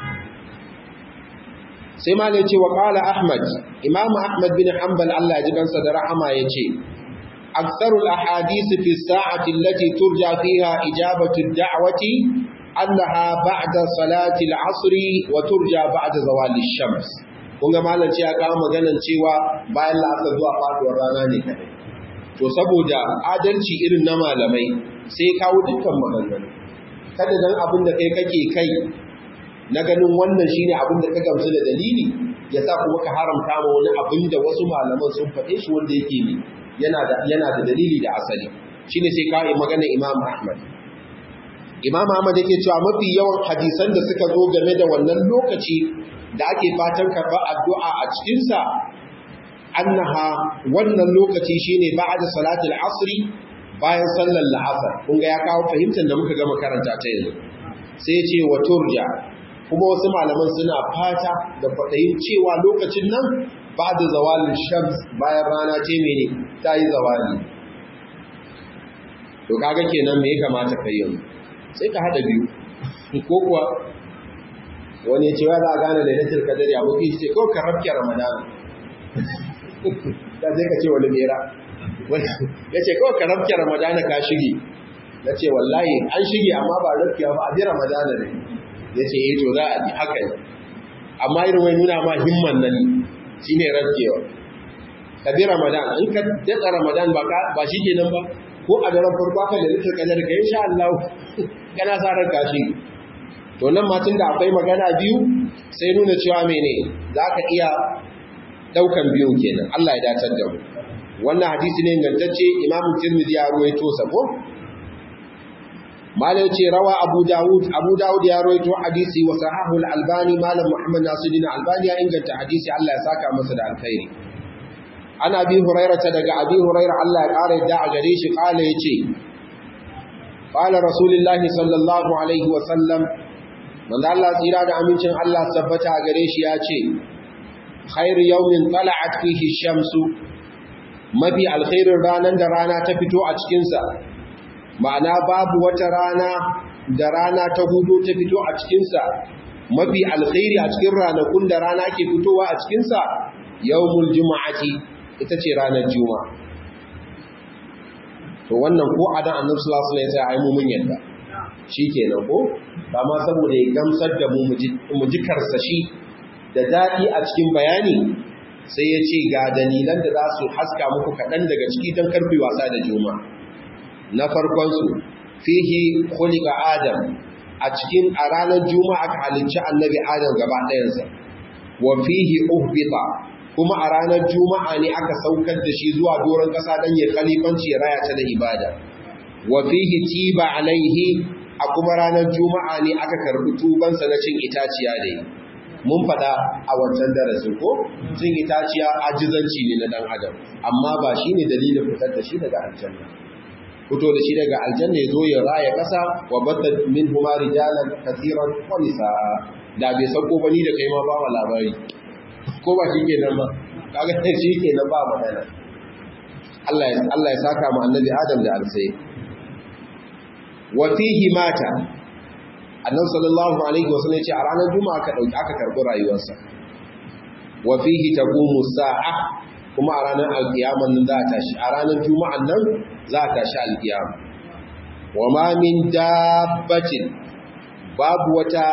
Sai ma ne ce wa qala Ahmad, Imam Ahmad bin Hanbal Allah ya ji kansa da rahama yace aktharul ahadith fi as-sa'ati allati turja fiha ijabatu ad-da'wati annaha ba'da salati al-'asr wa turja ba'da zawali ash-shams. Kun ga malam ce ya kawo maganan cewa bayan la'asar zuwa faduwar rana ne kadai. To saboda adalci irin na malamai sai kawo dukkan maganganu. Kada dan abin da kai kake kai na ganin wannan shine abin da ka gamsu da dalili ya sa kuma ka haramta ma wani abin da wasu malaman sun faɗe shi wanda yake ne yana da dalili da asali. Shine sai kawo maganar Imam Ahmad. Imam Ahmad yake cewa mafi yawan hadisan da suka zo game da wannan lokaci da ake fatan karɓar addu'a a cikinsa, annaha wannan lokaci shine ba'da salatul asr, bayan sallar la'asar. Kun ga ya kawo fahimtar da muka gama karanta ta yanzu. Sai ya ce wa turja, kuma wasu malaman suna fata da kwaɗayin cewa lokacin nan ba'da zawalin shams, bayan rana ce mene ta yi zawali. To kaga kenan me ya kamata kai yanzu? Sai ka hada biyu ko kuwa wani ya ce wa za a gane lailatul qadr ya muke ce ko ka rabke ramadan da zai ka ce wani mera ya ce ko ka rabke ramadan ka shige, na ce wallahi an shige amma ba rabke ba a bi ramadan ne. Ya ce to za a bi haka ne, amma irin wani nuna ma himman nan shine rabkewa. Ka bi ramadan, in ka daɗa ramadan ba shi kenan ba, ko a daren farko aka da lailatul qadr ka insha Allah kana sa ranka shi. To nan ma tunda akwai magana biyu sai nuna cewa mene zaka iya daukan biyun kenan. Allah ya dace da mu. Wannan hadisi ne ingantacce, Imam Tirmidhi ya ruwaito sa ko. Malam ce rawa Abu Dawud ya ruwaito hadisi wa sahahu al-Albani, Malam Muhammad Nasiruddin Albani ya inganta hadisi, Allah ya saka masa da alkhairi. Ana Abi Hurairah daga Abi Hurairah Allah ya kare da a gare shi, kala yace qala Rasulullahi sallallahu alaihi wa sallam, manzo Allah tsira da amincin Allah tabbata a gare shi yace khairu yawmin tala'at fihi shamsu, mafi alkhairin ranan da rana ta fito a cikin sa, ma'ana babu wata rana da rana ta hudu ta fito a cikin sa, mafi alkhairi a cikin ranakun da rana ke fitowa a cikin sa yawmul jumu'ati, ita ce ranar juma'a. To wannan ko adan annabi sallallahu alaihi wasallam ya mun yadda shikenan ko ba ma saboda ya gamsar da mu ji karsashi da dadi a cikin bayani, sai ya ce ga dalilan da za su haska muku kaɗan daga ciki don karfi wasa da juma'a. Na farkon su fihi khuliqa adam a cikin a ranar juma'a aka halicci annabi adam gaba ɗayansa wa fihi uhbita kuma a ranar juma'a ne aka saukar da shi zuwa doron ƙasa dan ya khalifanci ya raya ta da ibada wa fihi tiba alaihi a kuma ranar juma'a ne aka karbi tubansa na cin itaciya da yi mun faɗa a wancan darasin ko cin itaciya ajizanci ne na dan adam amma ba shine dalilin fitar da shi daga aljanna fito da shi daga aljanna ya zo ya raya ƙasa wa batta min huma rijalan kathiran wa nisaa da bai sako bani da kai ma ba wa labari ko ba shi kenan ba kaga shi kenan ba magana Allah ya saka mu annabi Adam da alsai wa fihi mata annabi sallallahu alaihi wasallam ya ce a ranar juma'a aka karbi rayuwarsa wa fihi taqumu sa'a kuma a ranar alkiyama nan za a tashi a ranar juma'an nan za a tashi alkiyama wa ma min dabbatin babu wata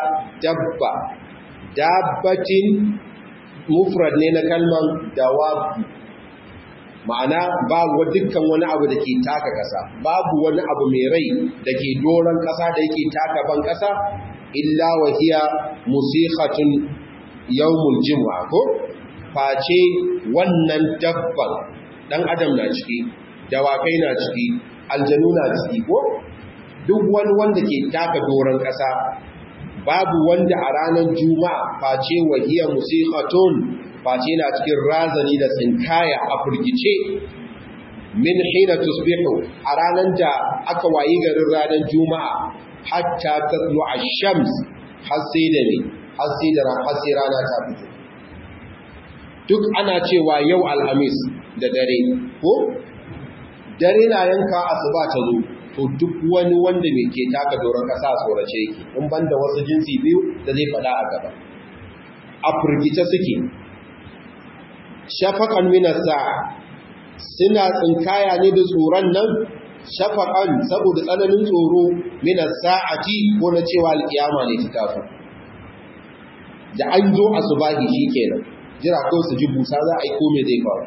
dabbatin mufrad ne na kalman dawabu ma'ana babu dukkan wani abu da ke taka ƙasa babu wani abu mai rai da ke doron ƙasa da yake taka ban ƙasa illa wa hiya musikhatun yawmul jumu'a ko face wannan dabban dan adam na ciki dawakai na ciki aljanu na ciki ko duk wani wanda ke taka doron ƙasa babu wanda a ranar juma'a face wa hiya musikhatun face na cikin razani da tsinkaya a firgice min hina tusbihu a ranar da aka wayi garin ranar juma'a hatta tatlu ash-shams har sai rana ta fito duk ana cewa yau alhamis da dare ko dare na yanka asuba ta zo to duk wani wanda mai ke taka doron kasa tsorace yake in banda wasu jinsi biyu da zai fada a gaba a firgice suke shafaqan min as-sa'a suna tsinkaya ne da tsoron nan shafaqan saboda tsananin tsoro min as-sa'ati ko na cewa alkiyama ne ta tafi da an zo asubahi shikenan jira ko su ji busa za a yi kome zai faru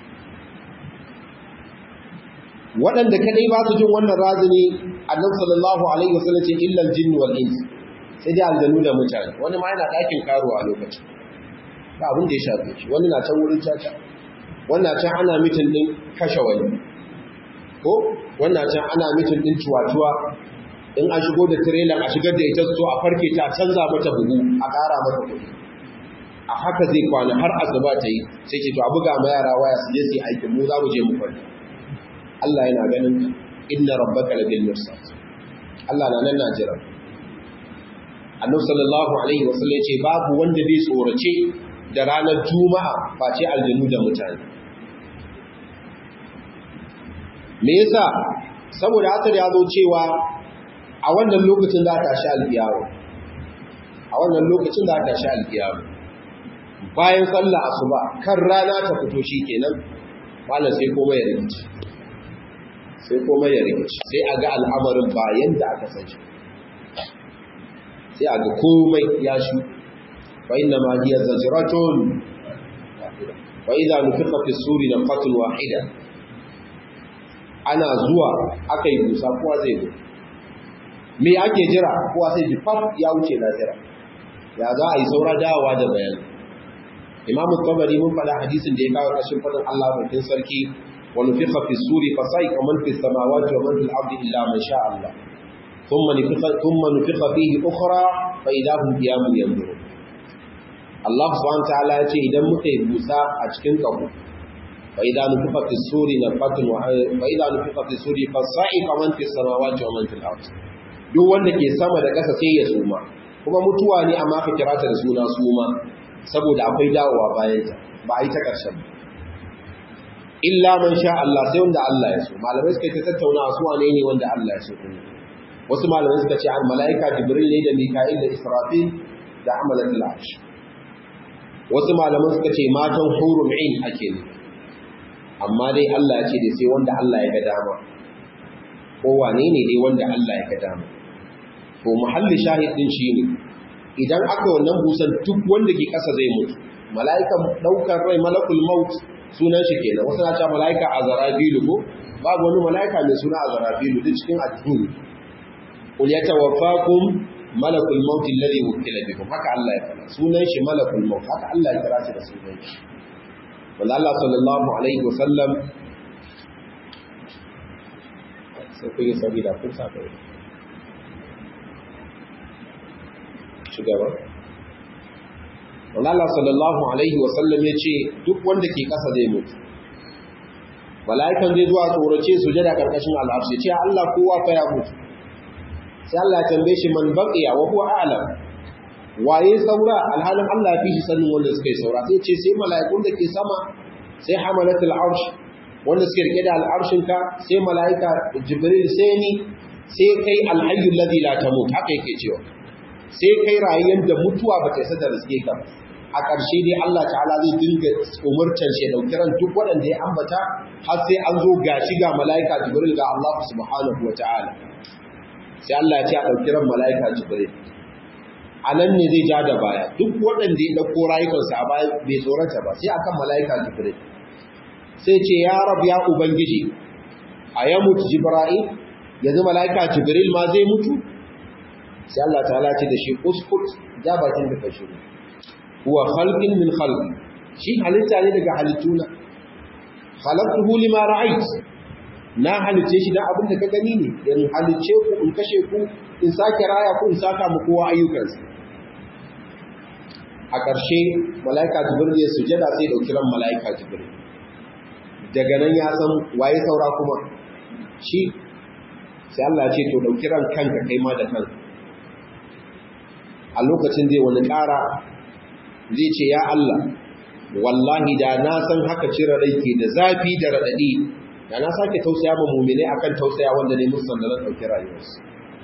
waɗanda kadai ba su jin wannan razini annabi sallallahu alaihi wasallam ce illal jinn wal ins sai dai aljanu da mutane wani ma yana ɗakin karuwa a lokacin ba abin da ya shafe shi wani na can wurin caca wannan can ana mitin din kashe wani ko wannan can ana mitin din ciwatuwa in an shigo da trailer a shigar da ita so a farke ta canza mata bugu a ƙara mata kuɗi a haka zai kwana har asuba ta yi sai ce to a buga ma yara waya su je su yi aikin mu za mu je mu kwanta Allah yana ganin inna rabbaka labil mirsad Allah na nan na jira Annabi sallallahu alaihi wasallam ce babu wanda zai tsorace da ranar juma'a face aljanu da mutane me yasa saboda haka da yazo cewa a wannan lokacin za ta sha alkiyama a wannan lokacin za ta sha alkiyama bayan sallah asuba kan rana ta fito shikenan mallan sai komai ya rikici sai a ga al'amarin bayan da aka san shi sai a ga komai ya shu fa inna ma hiya zajratun wa idha nufiqa fi suri nafqatun wahida ana zuwa aka yi busa kowa zai zo me ake jira kowa sai ji faf ya wuce lazira ya za a yi saura dawowa da bayani imamu tabari mun faɗa hadisin da ya kawo ƙarshen faɗin Allah bakin sarki wa nufiqa fi suri fa sa'iqa man fi samawati wa man fil ardi illa man sha Allah thumma nufiqa fihi ukhra fa idahum qiyamun yanzurun Allah subhanahu wa ta'ala ya ce idan muka yi busa a cikin kabu fa idza nufiqa fi suri nafatun wa fa idza nufiqa fi suri fa sa'iqa man fi samawati wa man fil ardi duk wanda ke sama da ƙasa sai ya suma kuma mutuwa ne amma ka kira ta da suna suma saboda akwai dawowa bayan ta ba a yi ta ƙarshen illa man sha Allah sai wanda Allah ya so malamai suka ta tattauna su wane ne wanda Allah ya so wasu malamai suka ce al malaika jibril ne da mika'il da israfil da amalatul arsh wasu malamai suka ce matan hurul ain ake ne amma dai Allah ya ce dai sai wanda Allah ya ga dama ko wane ne dai wanda Allah ya ga dama to muhalli shahid din shine idan aka wannan busan duk wanda ke kasa zai mutu mala'ikan daukar rai malakul maut sunan shi kenan wasu na cewa mala'ika azrafilu ko babu wani mala'ika mai suna azrafilu duk cikin addini qul yatawaffakum malakul maut alladhi wukila bikum, haka Allah ya faɗa, sunan shi malakul maut, haka Allah ya kira shi da sunan shi. wanda Allah sallallahu alaihi wasallam sai ku yi sabida kun saka shugaba. wanda Allah sallallahu alaihi wasallam ya ce duk wanda ke kasa zai mutu, mala'ikan zai zuwa tsorace sujada karkashin al'arshi, ce Allah kowa fa ya mutu. sai Allah ya tambaye shi man baqiya wa huwa a'lam, waye saura, alhalin Allah ya fi shi sanin wanda suka yi saura. sai ce sai mala'ikun da ke sama, sai hamalatul arsh wanda suke rike da al'arshin ka, sai mala'ika jibril, sai ni, sai kai alhayyul ladhi la tamut, haka yake cewa, sai kai rayuwar da mutuwa ba ta isa da riske ka. a ƙarshe dai Allah ta'ala zai dinga umurtan shi dauki ran duk waɗanda ya ambata, har sai an zo gashi ga mala'ika jibril ga Allah subhanahu wa ta'ala. sai Allah ya ce a dauki ran mala'ika jibril, a nan ne zai ja da baya, duk waɗanda ya ɗauko rayukansa a baya bai tsorata ba, sai akan mala'ika jibril. sai ce ya rab ya ubangiji, a ya mutu jibril, yanzu mala'ika jibril ma zai mutu? sai Allah ta'ala ce da shi uskut, ja bakin da ka shiru, huwa khalqin min khalqi, shi halitta ne daga halittuna, khalaqtuhu lima ra'ayt, na halice shi dan abin da ka gani ne, in halice ku, in kashe ku, in sake raya ku, in saka mu kowa ayyukansa. a ƙarshe mala'ika jibril ya sujada, sai dauki ran mala'ika jibril. daga nan ya san waye saura kuma shi. sai Allah ya ce to dauki ran kanka kai ma da kanka. a lokacin zai wani ƙara, zai ce ya Allah, wallahi da na san haka cire rai ke da zafi da raɗaɗi, da na sake tausaya ma mu'mini akan tausaya wanda ne musu sanda zan ɗauki rayuwarsu.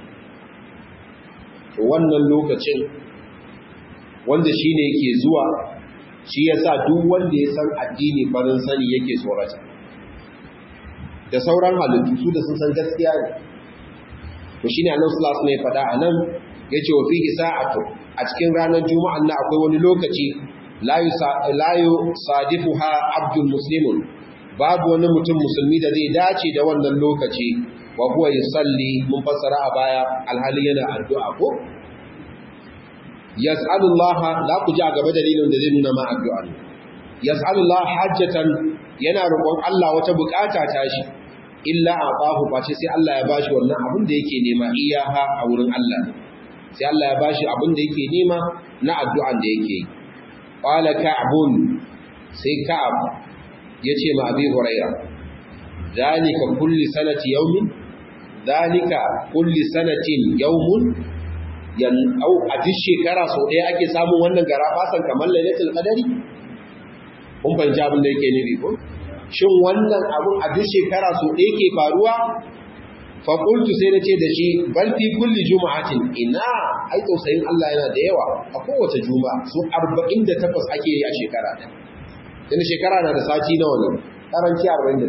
wannan lokacin wanda shi ne yake zuwa, shi ya sa duk wanda ya san addini farin sani yake tsorata, da sauran halittu su da sun san gaskiya ne. to shi ne annan sulas ne faɗa a nan, ya ce wa fihi sa'atu, a cikin ranar juma'an na akwai wani lokaci la yusadifuha abdul muslimun, babu wani mutum musulmi da zai dace da wannan lokaci, wa huwa yusalli, mun fassara a baya, alhali yana addu'a ko yas'alullaha, la ku ji a gaba dalilin da zai nuna ma addu'a ne. yas'alullaha hajjatan, yana roƙon Allah wata bukata ta shi, illa atahu, face sai Allah ya bashi wannan abin da yake nema, iyaha a wurin Allah, sai Allah ya bashi abin da yake nema na addu'an da yake yi. qala ka'bun, sai ka'ab yace ma abi hurairah, zalika kulli sanati yawmin, zalika kulli sanatin yawmun, au a duk shekara sau ɗaya ake samun wannan garafasan kamar lailatul qadari? kun fahimci abin da yake nufi ko? shin wannan abun a duk shekara sau ɗaya ke faruwa? fa qultu, sai nace da shi, bal fi kulli juma'atin, ina ai tausayin Allah yana da yawa, a kowace juma'a su 48 ake yi a shekara ɗaya. Yana shekara na da sati nawa ne? Karanci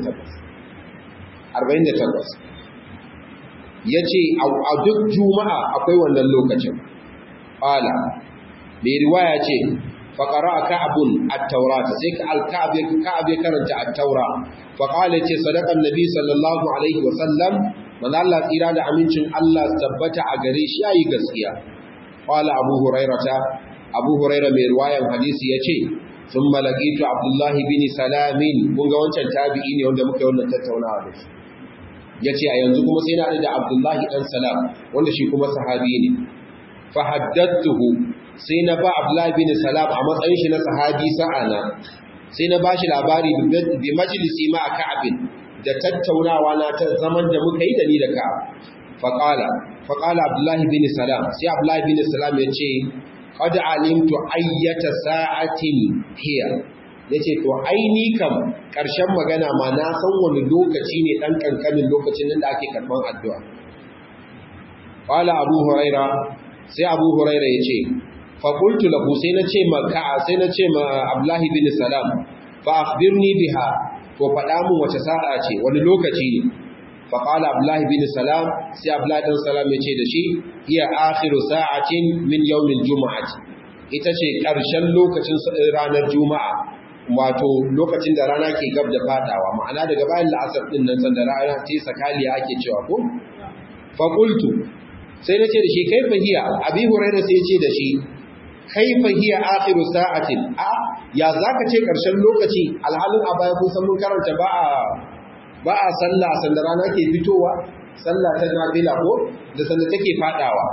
48. ya ce a duk juma'a akwai wannan lokacin. ƙala mai riwaya ce, faƙara a ka'abun attaura, sai ka'ab ya karanta attaura. faƙala ce sadakan nabi sallallahu alaihi wasallam, manzo Allah tsira da amincin Allah tabbata a gare shi yayi gaskiya. ƙala abu huraira mai riwayan hadisi ya ce, sun malakitu abdullahi bin salamin, kun ga wancan tabi'i ne wanda muka yi wannan tattaunawa da shi. ya ce a yanzu kuma sai na da abdullahi ɗan salam, wanda shi kuma sahabi ne. fahaddattuhu, sai na ba abdullahi bin salam a matsayin shi na sahabi sa'ana, sai na ba shi labari bi majalisi ma a ka'abin, da tattaunawa na ta zaman da muka yi da ni da ka'ab. faƙala abdullahi bin salam, sai abdullahi bin salam ya ce, qad alimtu ayyata sa'atin hiya, ya ce to aini kam ƙarshen magana ma na san wani lokaci ne ɗan ƙanƙanin lokacin nan da ake karɓar addu'a. ƙwala abu huraira, sai abu huraira ya ce, faƙultu lahu, sai na ce ma abdullahi bin salam, fa akhbirni biha, to faɗa mun wace sa'a ce, wani lokaci ne. faƙala abdullahi bin salam, sai abdullahi bin salam ya ce da shi, iya akhiru sa'atin min yawmin juma'ati, ita ce ƙarshen lokacin ranar juma'a, wato lokacin da rana ke gab da fadawa, ma'ana daga bayan la'asar din nan sanda rana ce sakaliya ake cewa ko. faƙultu, sai nace da shi kaifa hiya abi hurairah sai yace da shi kaifa hiya akhiru sa'atin ya zaka ce karshen lokaci alhalin a baya kun san mun karanta ba a sallah sanda rana ke fitowa sallah ta nafila ko da sanda take fadawa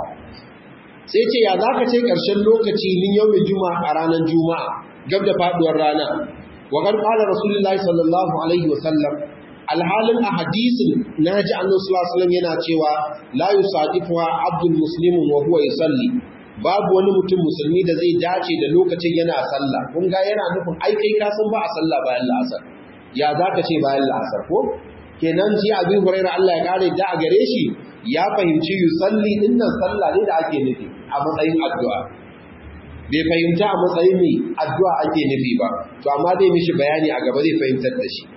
sai ce ya zaka ce karshen lokaci min yawmin juma'a a ranar juma'a gab da faduwar rana wa kan qala rasulullahi sallallahu alaihi wasallam alhalin a hadisin naji annabi sallallahu alaihi wasallam yana cewa la yusadifuha abdul muslimun wa huwa yusalli babu wani mutum musulmi da zai dace da lokacin yana sallah kun ga yana nufin ai kai ka san ba a sallah bayan la'asar ya zaka ce bayan la'asar ko kenan ji Abi Hurairah Allah ya kare da a gare shi ya fahimci yusalli dinnan sallah ne da ake nufi a matsayin addu'a bai fahimta a matsayin mai addu'a ake nufi ba to amma dai mishi bayani a gaba zai fahimtar da shi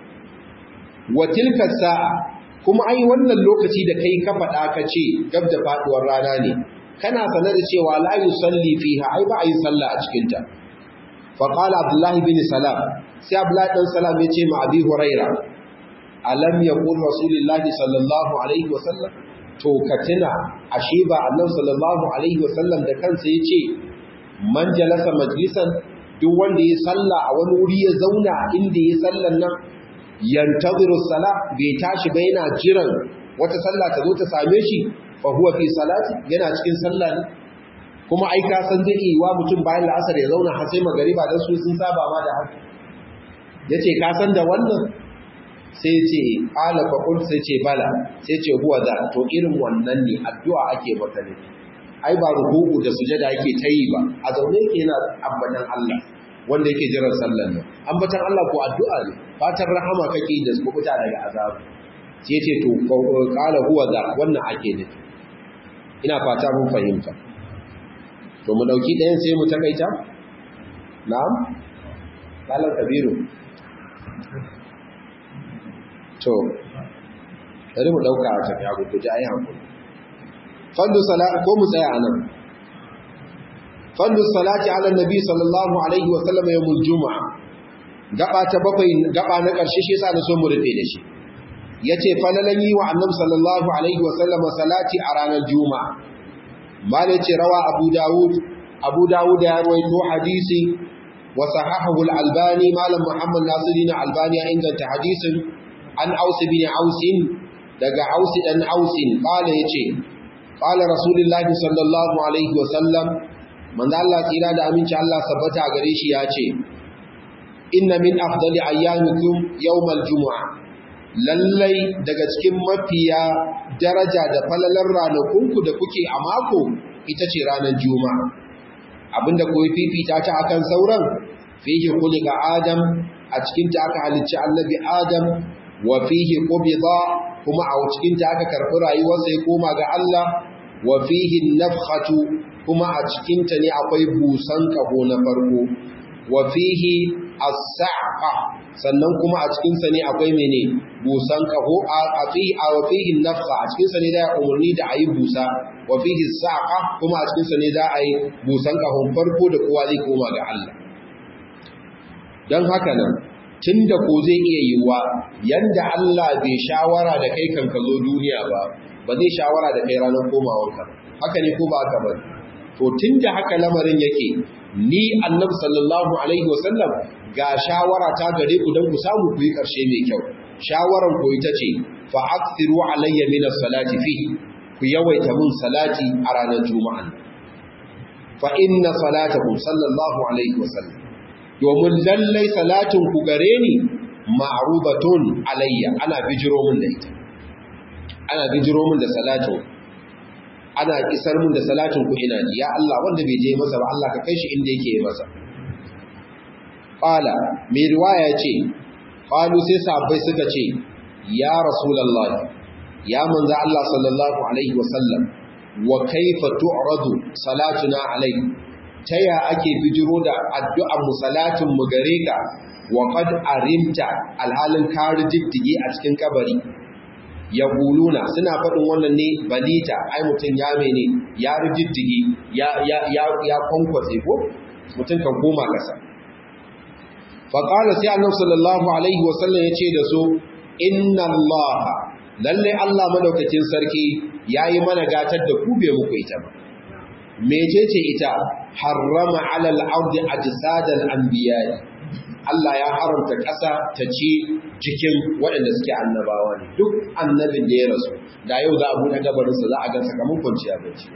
wa tilka sa'a kuma ai wannan lokaci da kai ka faɗa ka ce gab da faduwar rana ne kana sanar da cewa la yusalli fiha ai ba a yi sallah a cikin ta fa qala Abdullah bin Salam sai Abdullah dan Salam ya ce ma Abi Hurairah alam yaqul Rasulullahi sallallahu alaihi wasallam to katina ashe ba Annabi sallallahu alaihi wasallam da kansa yace man jalasa majlisan duk wanda ya salla a wani wuri ya zauna inda ya sallan nan yantaziru salah bai tashi ba yana jiran wata sallah ta zo ta same shi fa huwa fi salati yana cikin sallah ne kuma ai ka san zai yi wa mutum bayan la'asar ya zauna har sai magariba dan su sun saba ma da haka yace ka san da wannan sai ce qala fa qul sai ce bala sai ce huwa da to irin wannan ne addu'a ake maka ne ai ba ruku'u da sujada yake tayi ba a zaune yake yana ambatan Allah wanda yake jiran sallan nan ambatan Allah ko addu'a ne fatan rahama kake da kubuta daga azabu sai ce to qala huwa da wannan ake ne ina fata mun fahimta to mu dauki ɗayan sai mu takaita na'am malam kabiru to bari mu dauka a tafiya guje ayi hankali fandu salat ko mu tsaya anan fandu salati ala nabi sallallahu alaihi wa sallam yawmul jumu'a gaba ta bakwai gaba na karshe shi yasa na so mu rufe da shi yace falalan yi wa annabi sallallahu alaihi wa sallam salati a ranar juma'a malai ce rawa abu dawud ya rawaito hadisi wa sahahahu al-albani malam muhammad nasiruddin albani ya inganta hadisin an aus bin aus daga aus dan aus qala yace qala rasulullahi sallallahu alaihi wa sallam manzo Allah tsira da aminci Allah sabbata gare shi yace inna min afdali ayyamikum yawmal jumu'a lallai daga cikin mafiya daraja da falalar ranakunku da kuke a mako ita ce ranar juma'a abinda koyi fifita ta akan sauran fihi khuliqa adam a cikin ta aka halicci annabi adam wa fihi qubida kuma a cikin ta aka karbi rayuwarsa ya koma ga Allah wa fihi nafkhatu kuma a cikin ta ne akwai busan kaho na farko wa fihi as-sa'a sannan kuma a cikin sa ne akwai mene busan kaho a fihi nafkha a cikin sa ne da umurni da ayi busa wa fihi as-sa'a kuma a cikin sa ne da ayi busan kahon farko da kowa zai koma ga Allah dan haka nan tunda ko zai iya yiwuwa yanda Allah bai shawara da kai kan ka zo duniya ba zai shawara da kai ranar komawanka haka ne ko ba haka ba to tunda haka lamarin yake ni annabi sallallahu alaihi wasallam ga shawara ta gare ku dan ku samu ku yi karshe mai kyau shawaran ku ita ce fa akthiru alayya min as-salati fi ku yawaita mun salati a ranar juma'a fa inna salatakum sallallahu alaihi wasallam domin lallai salatin ku gare ni ma'rubatun alayya ana bijiro mun da ita ana bijiro mun da salatin ana isar mun da salatin ku ina ji ya Allah wanda bai je masa ba Allah ka kai shi inda yake masa qala mai riwaya ce qalu sai sahabbai suka ce ya rasulullah ya manzo Allah sallallahu alaihi wasallam wa kaifa tu'radu salatuna alayhi taya ake bijiro da addu'ar mu salatin mu gare ka wa qad arimta alhalin ka rijiddige a cikin kabari ya guluna suna faɗin wannan ne balita ai mutum ya mene ya rijiddige ya kwankwatse ko mutum kan koma kasa fa qala sai annabi sallallahu alaihi wasallam yace da su inna allaha lalle Allah madaukakin sarki yayi mana gatar da ku bai muku ita ba mecece ita harrama alal ardi ajsadal anbiya Allah ya haramta ƙasa ta ci cikin waɗanda suke annabawa ne duk annabin da ya rasu da yau za a buɗe gabarinsa za a gansa kamar kwanciya bacci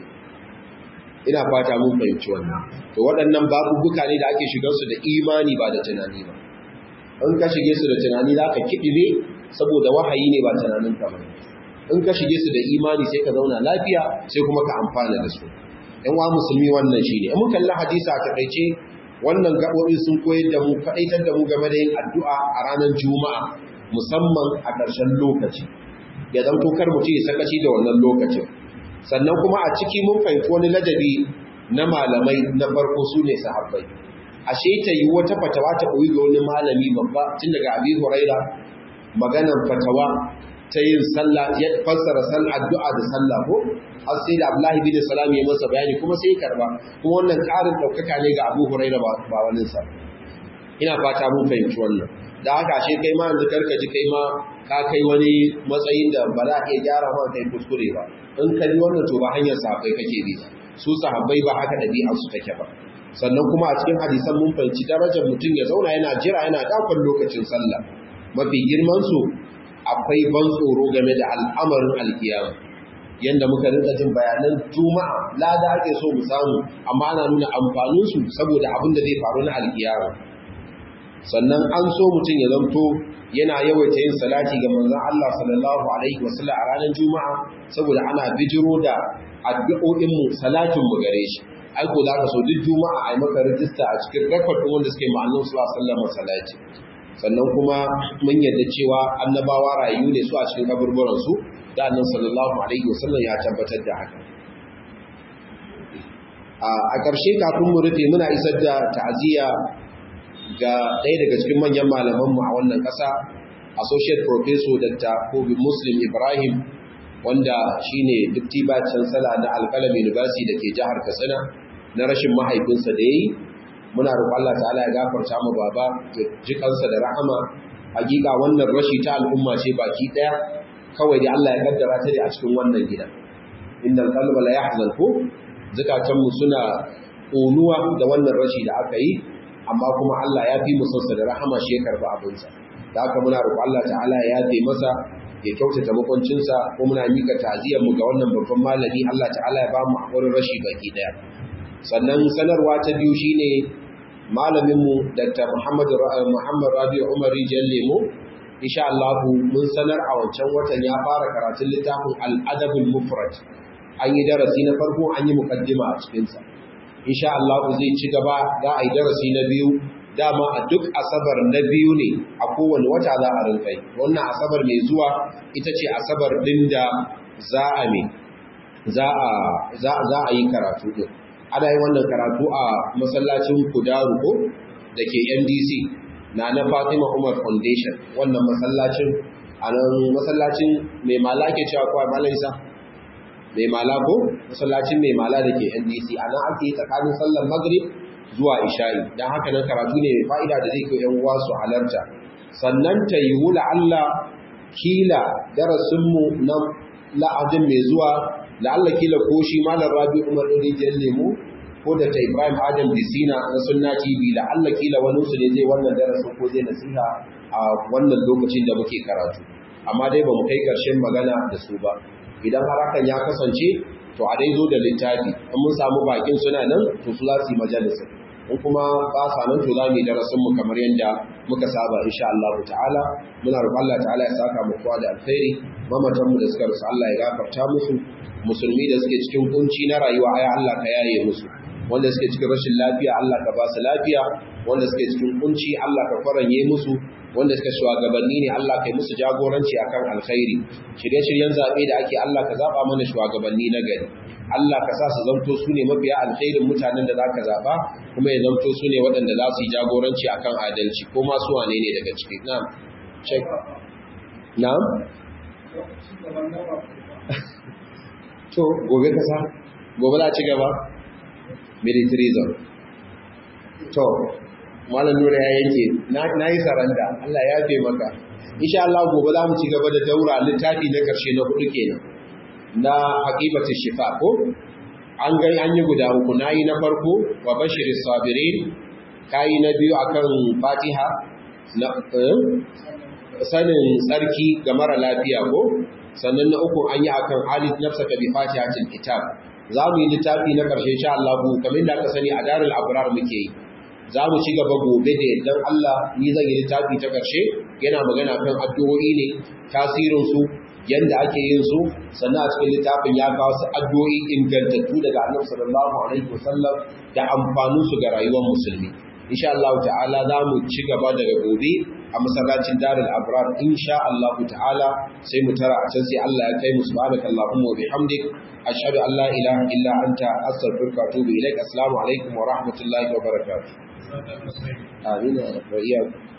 ina fata mun fahimci wannan to waɗannan babubuka ne da ake shigar su da imani ba da tunani ba in ka shige su da tunani za ka kiɗime saboda wahayi ne ba tunanin ka ba in ka shige su da imani sai ka zauna lafiya sai kuma ka amfana da su ‘yan wa musulmi wannan shi ne, in muka kalli hadisa a taƙaice wannan gaɓoɓi sun koyar da mu faɗaitar da mu game da yin addu'a a ranar juma'a musamman a ƙarshen lokaci ya zanto kar mutum ya sakaci da wannan lokacin sannan kuma a ciki mun fahimci wani ladabi na malamai na farko su ne sahabbai ashe ta yi wata fatawa ta koyi ga wani malami babba tun daga Abi Huraira maganar fatawa ta yin sallah ya fassara sallah addu'a da sallah ko har sai da Abdullahi bin Salam ya masa bayani kuma sai karba kuma wannan ƙarin daukaka ne ga Abu Huraira ba wani sa ina fata mun fahimci wannan da haka ashe kai ma yanzu karka ji kai ma ka kai wani matsayin da ba za ka iya gyara ma kai kuskure ba in ka ji wannan to ba hanyar sahabbai kake bi su sahabbai ba haka ɗabi'ar su take ba sannan kuma a cikin hadisan mun fahimci darajar mutum ya zauna yana jira yana dakon lokacin sallah mafi girman su akwai ban tsoro game da al'amarin alkiyama yanda muka rinka jin bayanan juma'a lada ake so mu samu amma ana nuna amfanin su saboda abin da zai faru na alkiyama sannan an so mutum ya zanto yana yawaita yin salati ga manzon Allah sallallahu alaihi wasallam a ranar juma'a saboda ana bijiro da addu'o'in mu salatin mu gare shi ai ko zaka so duk juma'a ai maka rijista a cikin record din wanda suke ma'annin sallallahu alaihi wasallam salati sannan kuma mun yarda cewa annabawa rayu ne su a cikin kaburburan su da annabi sallallahu alaihi wasallam ya tabbatar da haka a ƙarshe kafin mu rufe muna isar da ta'aziyya ga ɗaya daga cikin manyan malamanmu a wannan ƙasa associate professor Dr. Kobi Muslim Ibrahim wanda shine deputy vice chancellor na Alƙalam University da ke jihar Katsina na rashin mahaifinsa da yayi muna roƙon Allah ta'ala ya gafarta mu baba ya ji kansa da rahama hakika wannan rashi ta al'umma ce baki daya kawai da Allah ya kaddara ta a cikin wannan gida innal qalba la yahzan ku zakatanmu suna ƙonuwa da wannan rashi da aka yi amma kuma Allah ya fi musansa da rahama shi ya karba abinsa da haka muna roƙon Allah ta'ala ya yafe masa ya kyautata makwancinsa ko muna mika ta'aziyar mu ga wannan babban malami Allah ta'ala ya ba mu hakurin rashi baki daya sannan sanarwa ta biyu shine malamin mu Dr. Muhammad Rabi Umar Rijal Lemo insha Allah mun sanar a wancan watan ya fara karatun littafin Al-Adab al-Mufrad an yi darasi na farko an yi mukaddima a cikin sa insha Allah zai ci gaba za a yi darasi na biyu dama a duk asabar na biyu ne a kowane wata za a rinkai wannan asabar mai zuwa ita ce asabar din da za a yi karatu din ana yin wannan karatu a masallacin Kudaru ko da ke MDC na Fatima Umar Foundation wannan masallacin a nan masallacin mai mala ke cewa kawai malam Isa mai mala ko masallacin mai mala da ke NDC a nan ake yi tsakanin sallar Maghrib zuwa Isha'i don haka nan karatu ne mai fa'ida da zai kai ‘yan uwa su halarta sannan ta yi wula Allah kila darasinmu na la'adin mai zuwa la'alla kila ko shi malar Rabi Umar Rijiyar Lemu ko da ta Ibrahim Adam Disina na Sunna TV la'alla kila wani su ne zai wannan darasin ko zai nasiha a wannan lokacin da muke karatu amma dai ba mu kai ƙarshen magana da su ba idan har hakan ya kasance to a dai zo da littafi in mun samu bakin suna nan to su za su yi majalisa in kuma ba sa nan to za mu yi darasin mu kamar yadda muka saba insha Allah ta'ala muna roƙon Allah ta'ala ya saka mu kowa da alkhairi mamatan mu da suka rasu Allah ya gafarta musu musulmi da suke cikin kunci na rayuwa aya Allah ka yaye musu wanda suke cikin rashin lafiya Allah ka ba su lafiya wanda suke cikin kunci Allah ka faranye musu wanda suka shugabanni ne Allah kai musu jagoranci akan alkhairi shirye-shiryen zabe da ake Allah ka zaba mana shugabanni na gari Allah ka sa su zanto su ne mabiya alkhairin mutanen da zaka zaba kuma ya zanto su ne waɗanda za su yi jagoranci akan adalci ko ma su wane ne daga ciki na'am check na'am to gobe kasa gobe za ci gaba military zone to malam nura ya yanke na yi saranda Allah ya yafe maka insha Allah gobe za mu ci gaba da daura littafi na karshe na hudu kenan na haqibatu shifa ko an yi guda uku nayi na farko wa bashiris sabirin kai na biyu akan Fatiha na sanin tsarki ga mara lafiya ko sannan na uku an yi akan alif nafsaka bi fatihatil kitab za mu yi littafi na karshe insha Allah kamar da aka sani a darul abrar muke yi za mu ci gaba gobe da yardan Allah ni zan yi littafi ta karshe yana magana kan addu'o'i ne tasirin su yanda ake yin su sannan a cikin littafin ya kawo su addu'o'i ingantattu daga Annabi sallallahu alaihi wasallam da amfanin su ga rayuwar musulmi insha Allah ta'ala za mu ci gaba daga gobe a masallacin Darul Abrar insha Allah ta'ala sai mu tara a can sai Allah ya kai mu subhanakallahumma wa bihamdik ashhadu an la ilaha illa anta astaghfiruka wa atubu ilaik assalamu alaikum wa rahmatullahi wa barakatuh amin wa iyyakum